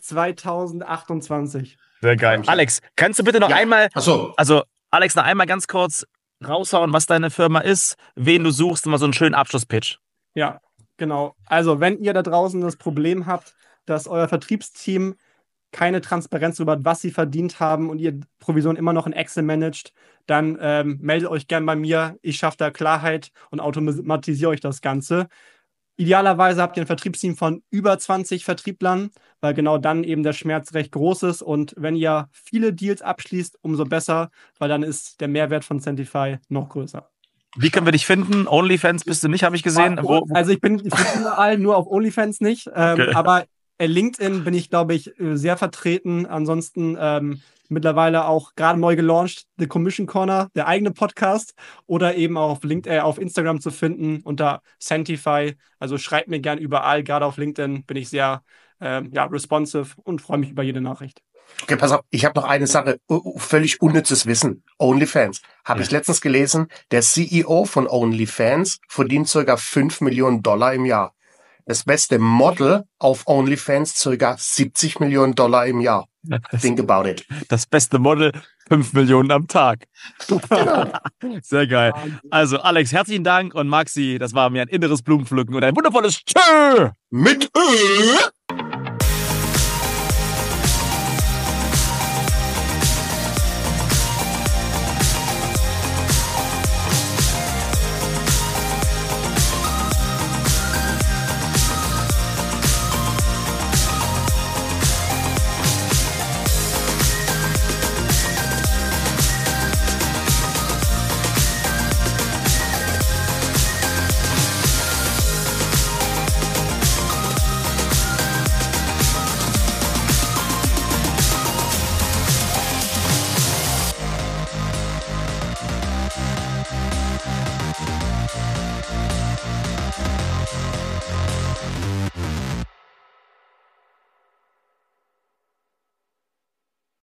[SPEAKER 4] 2028.
[SPEAKER 3] Sehr geil. Alex, kannst du bitte noch einmal,
[SPEAKER 2] Achso.
[SPEAKER 3] also Alex, noch einmal ganz kurz raushauen, was deine Firma ist, wen du suchst, mal so einen schönen Abschlusspitch.
[SPEAKER 4] Ja, genau. Also, wenn ihr da draußen das Problem habt, dass euer Vertriebsteam keine Transparenz darüber hat, was sie verdient haben und ihr Provision immer noch in Excel managt, dann meldet euch gern bei mir. Ich schaffe da Klarheit und automatisiere euch das Ganze. Idealerweise habt ihr ein Vertriebsteam von über 20 Vertrieblern, weil genau dann eben der Schmerz recht groß ist. Und wenn ihr viele Deals abschließt, umso besser, weil dann ist der Mehrwert von Centify noch größer.
[SPEAKER 3] Wie können wir dich finden? OnlyFans bist du nicht, habe ich gesehen.
[SPEAKER 4] Also ich bin überall, nur auf OnlyFans nicht.
[SPEAKER 3] Okay.
[SPEAKER 4] Aber LinkedIn bin ich, glaube ich, sehr vertreten. Ansonsten mittlerweile auch gerade neu gelauncht, The Commission Corner, der eigene Podcast, oder eben auch auf Instagram zu finden unter Centify. Also schreibt mir gern überall, gerade auf LinkedIn bin ich sehr responsive und freue mich über jede Nachricht.
[SPEAKER 2] Okay, pass auf, ich habe noch eine Sache, völlig unnützes Wissen. OnlyFans. Habe ich letztens gelesen, der CEO von OnlyFans verdient ca. $5 Millionen im Jahr. Das beste Model auf OnlyFans ca. $70 Millionen im Jahr. Think about it.
[SPEAKER 3] Das beste Model, 5 Millionen am Tag.
[SPEAKER 2] Genau.
[SPEAKER 3] Sehr geil. Also Alex, herzlichen Dank und Maxi, das war mir ein inneres Blumenpflücken und ein wundervolles Tschö!
[SPEAKER 2] Mit Ö.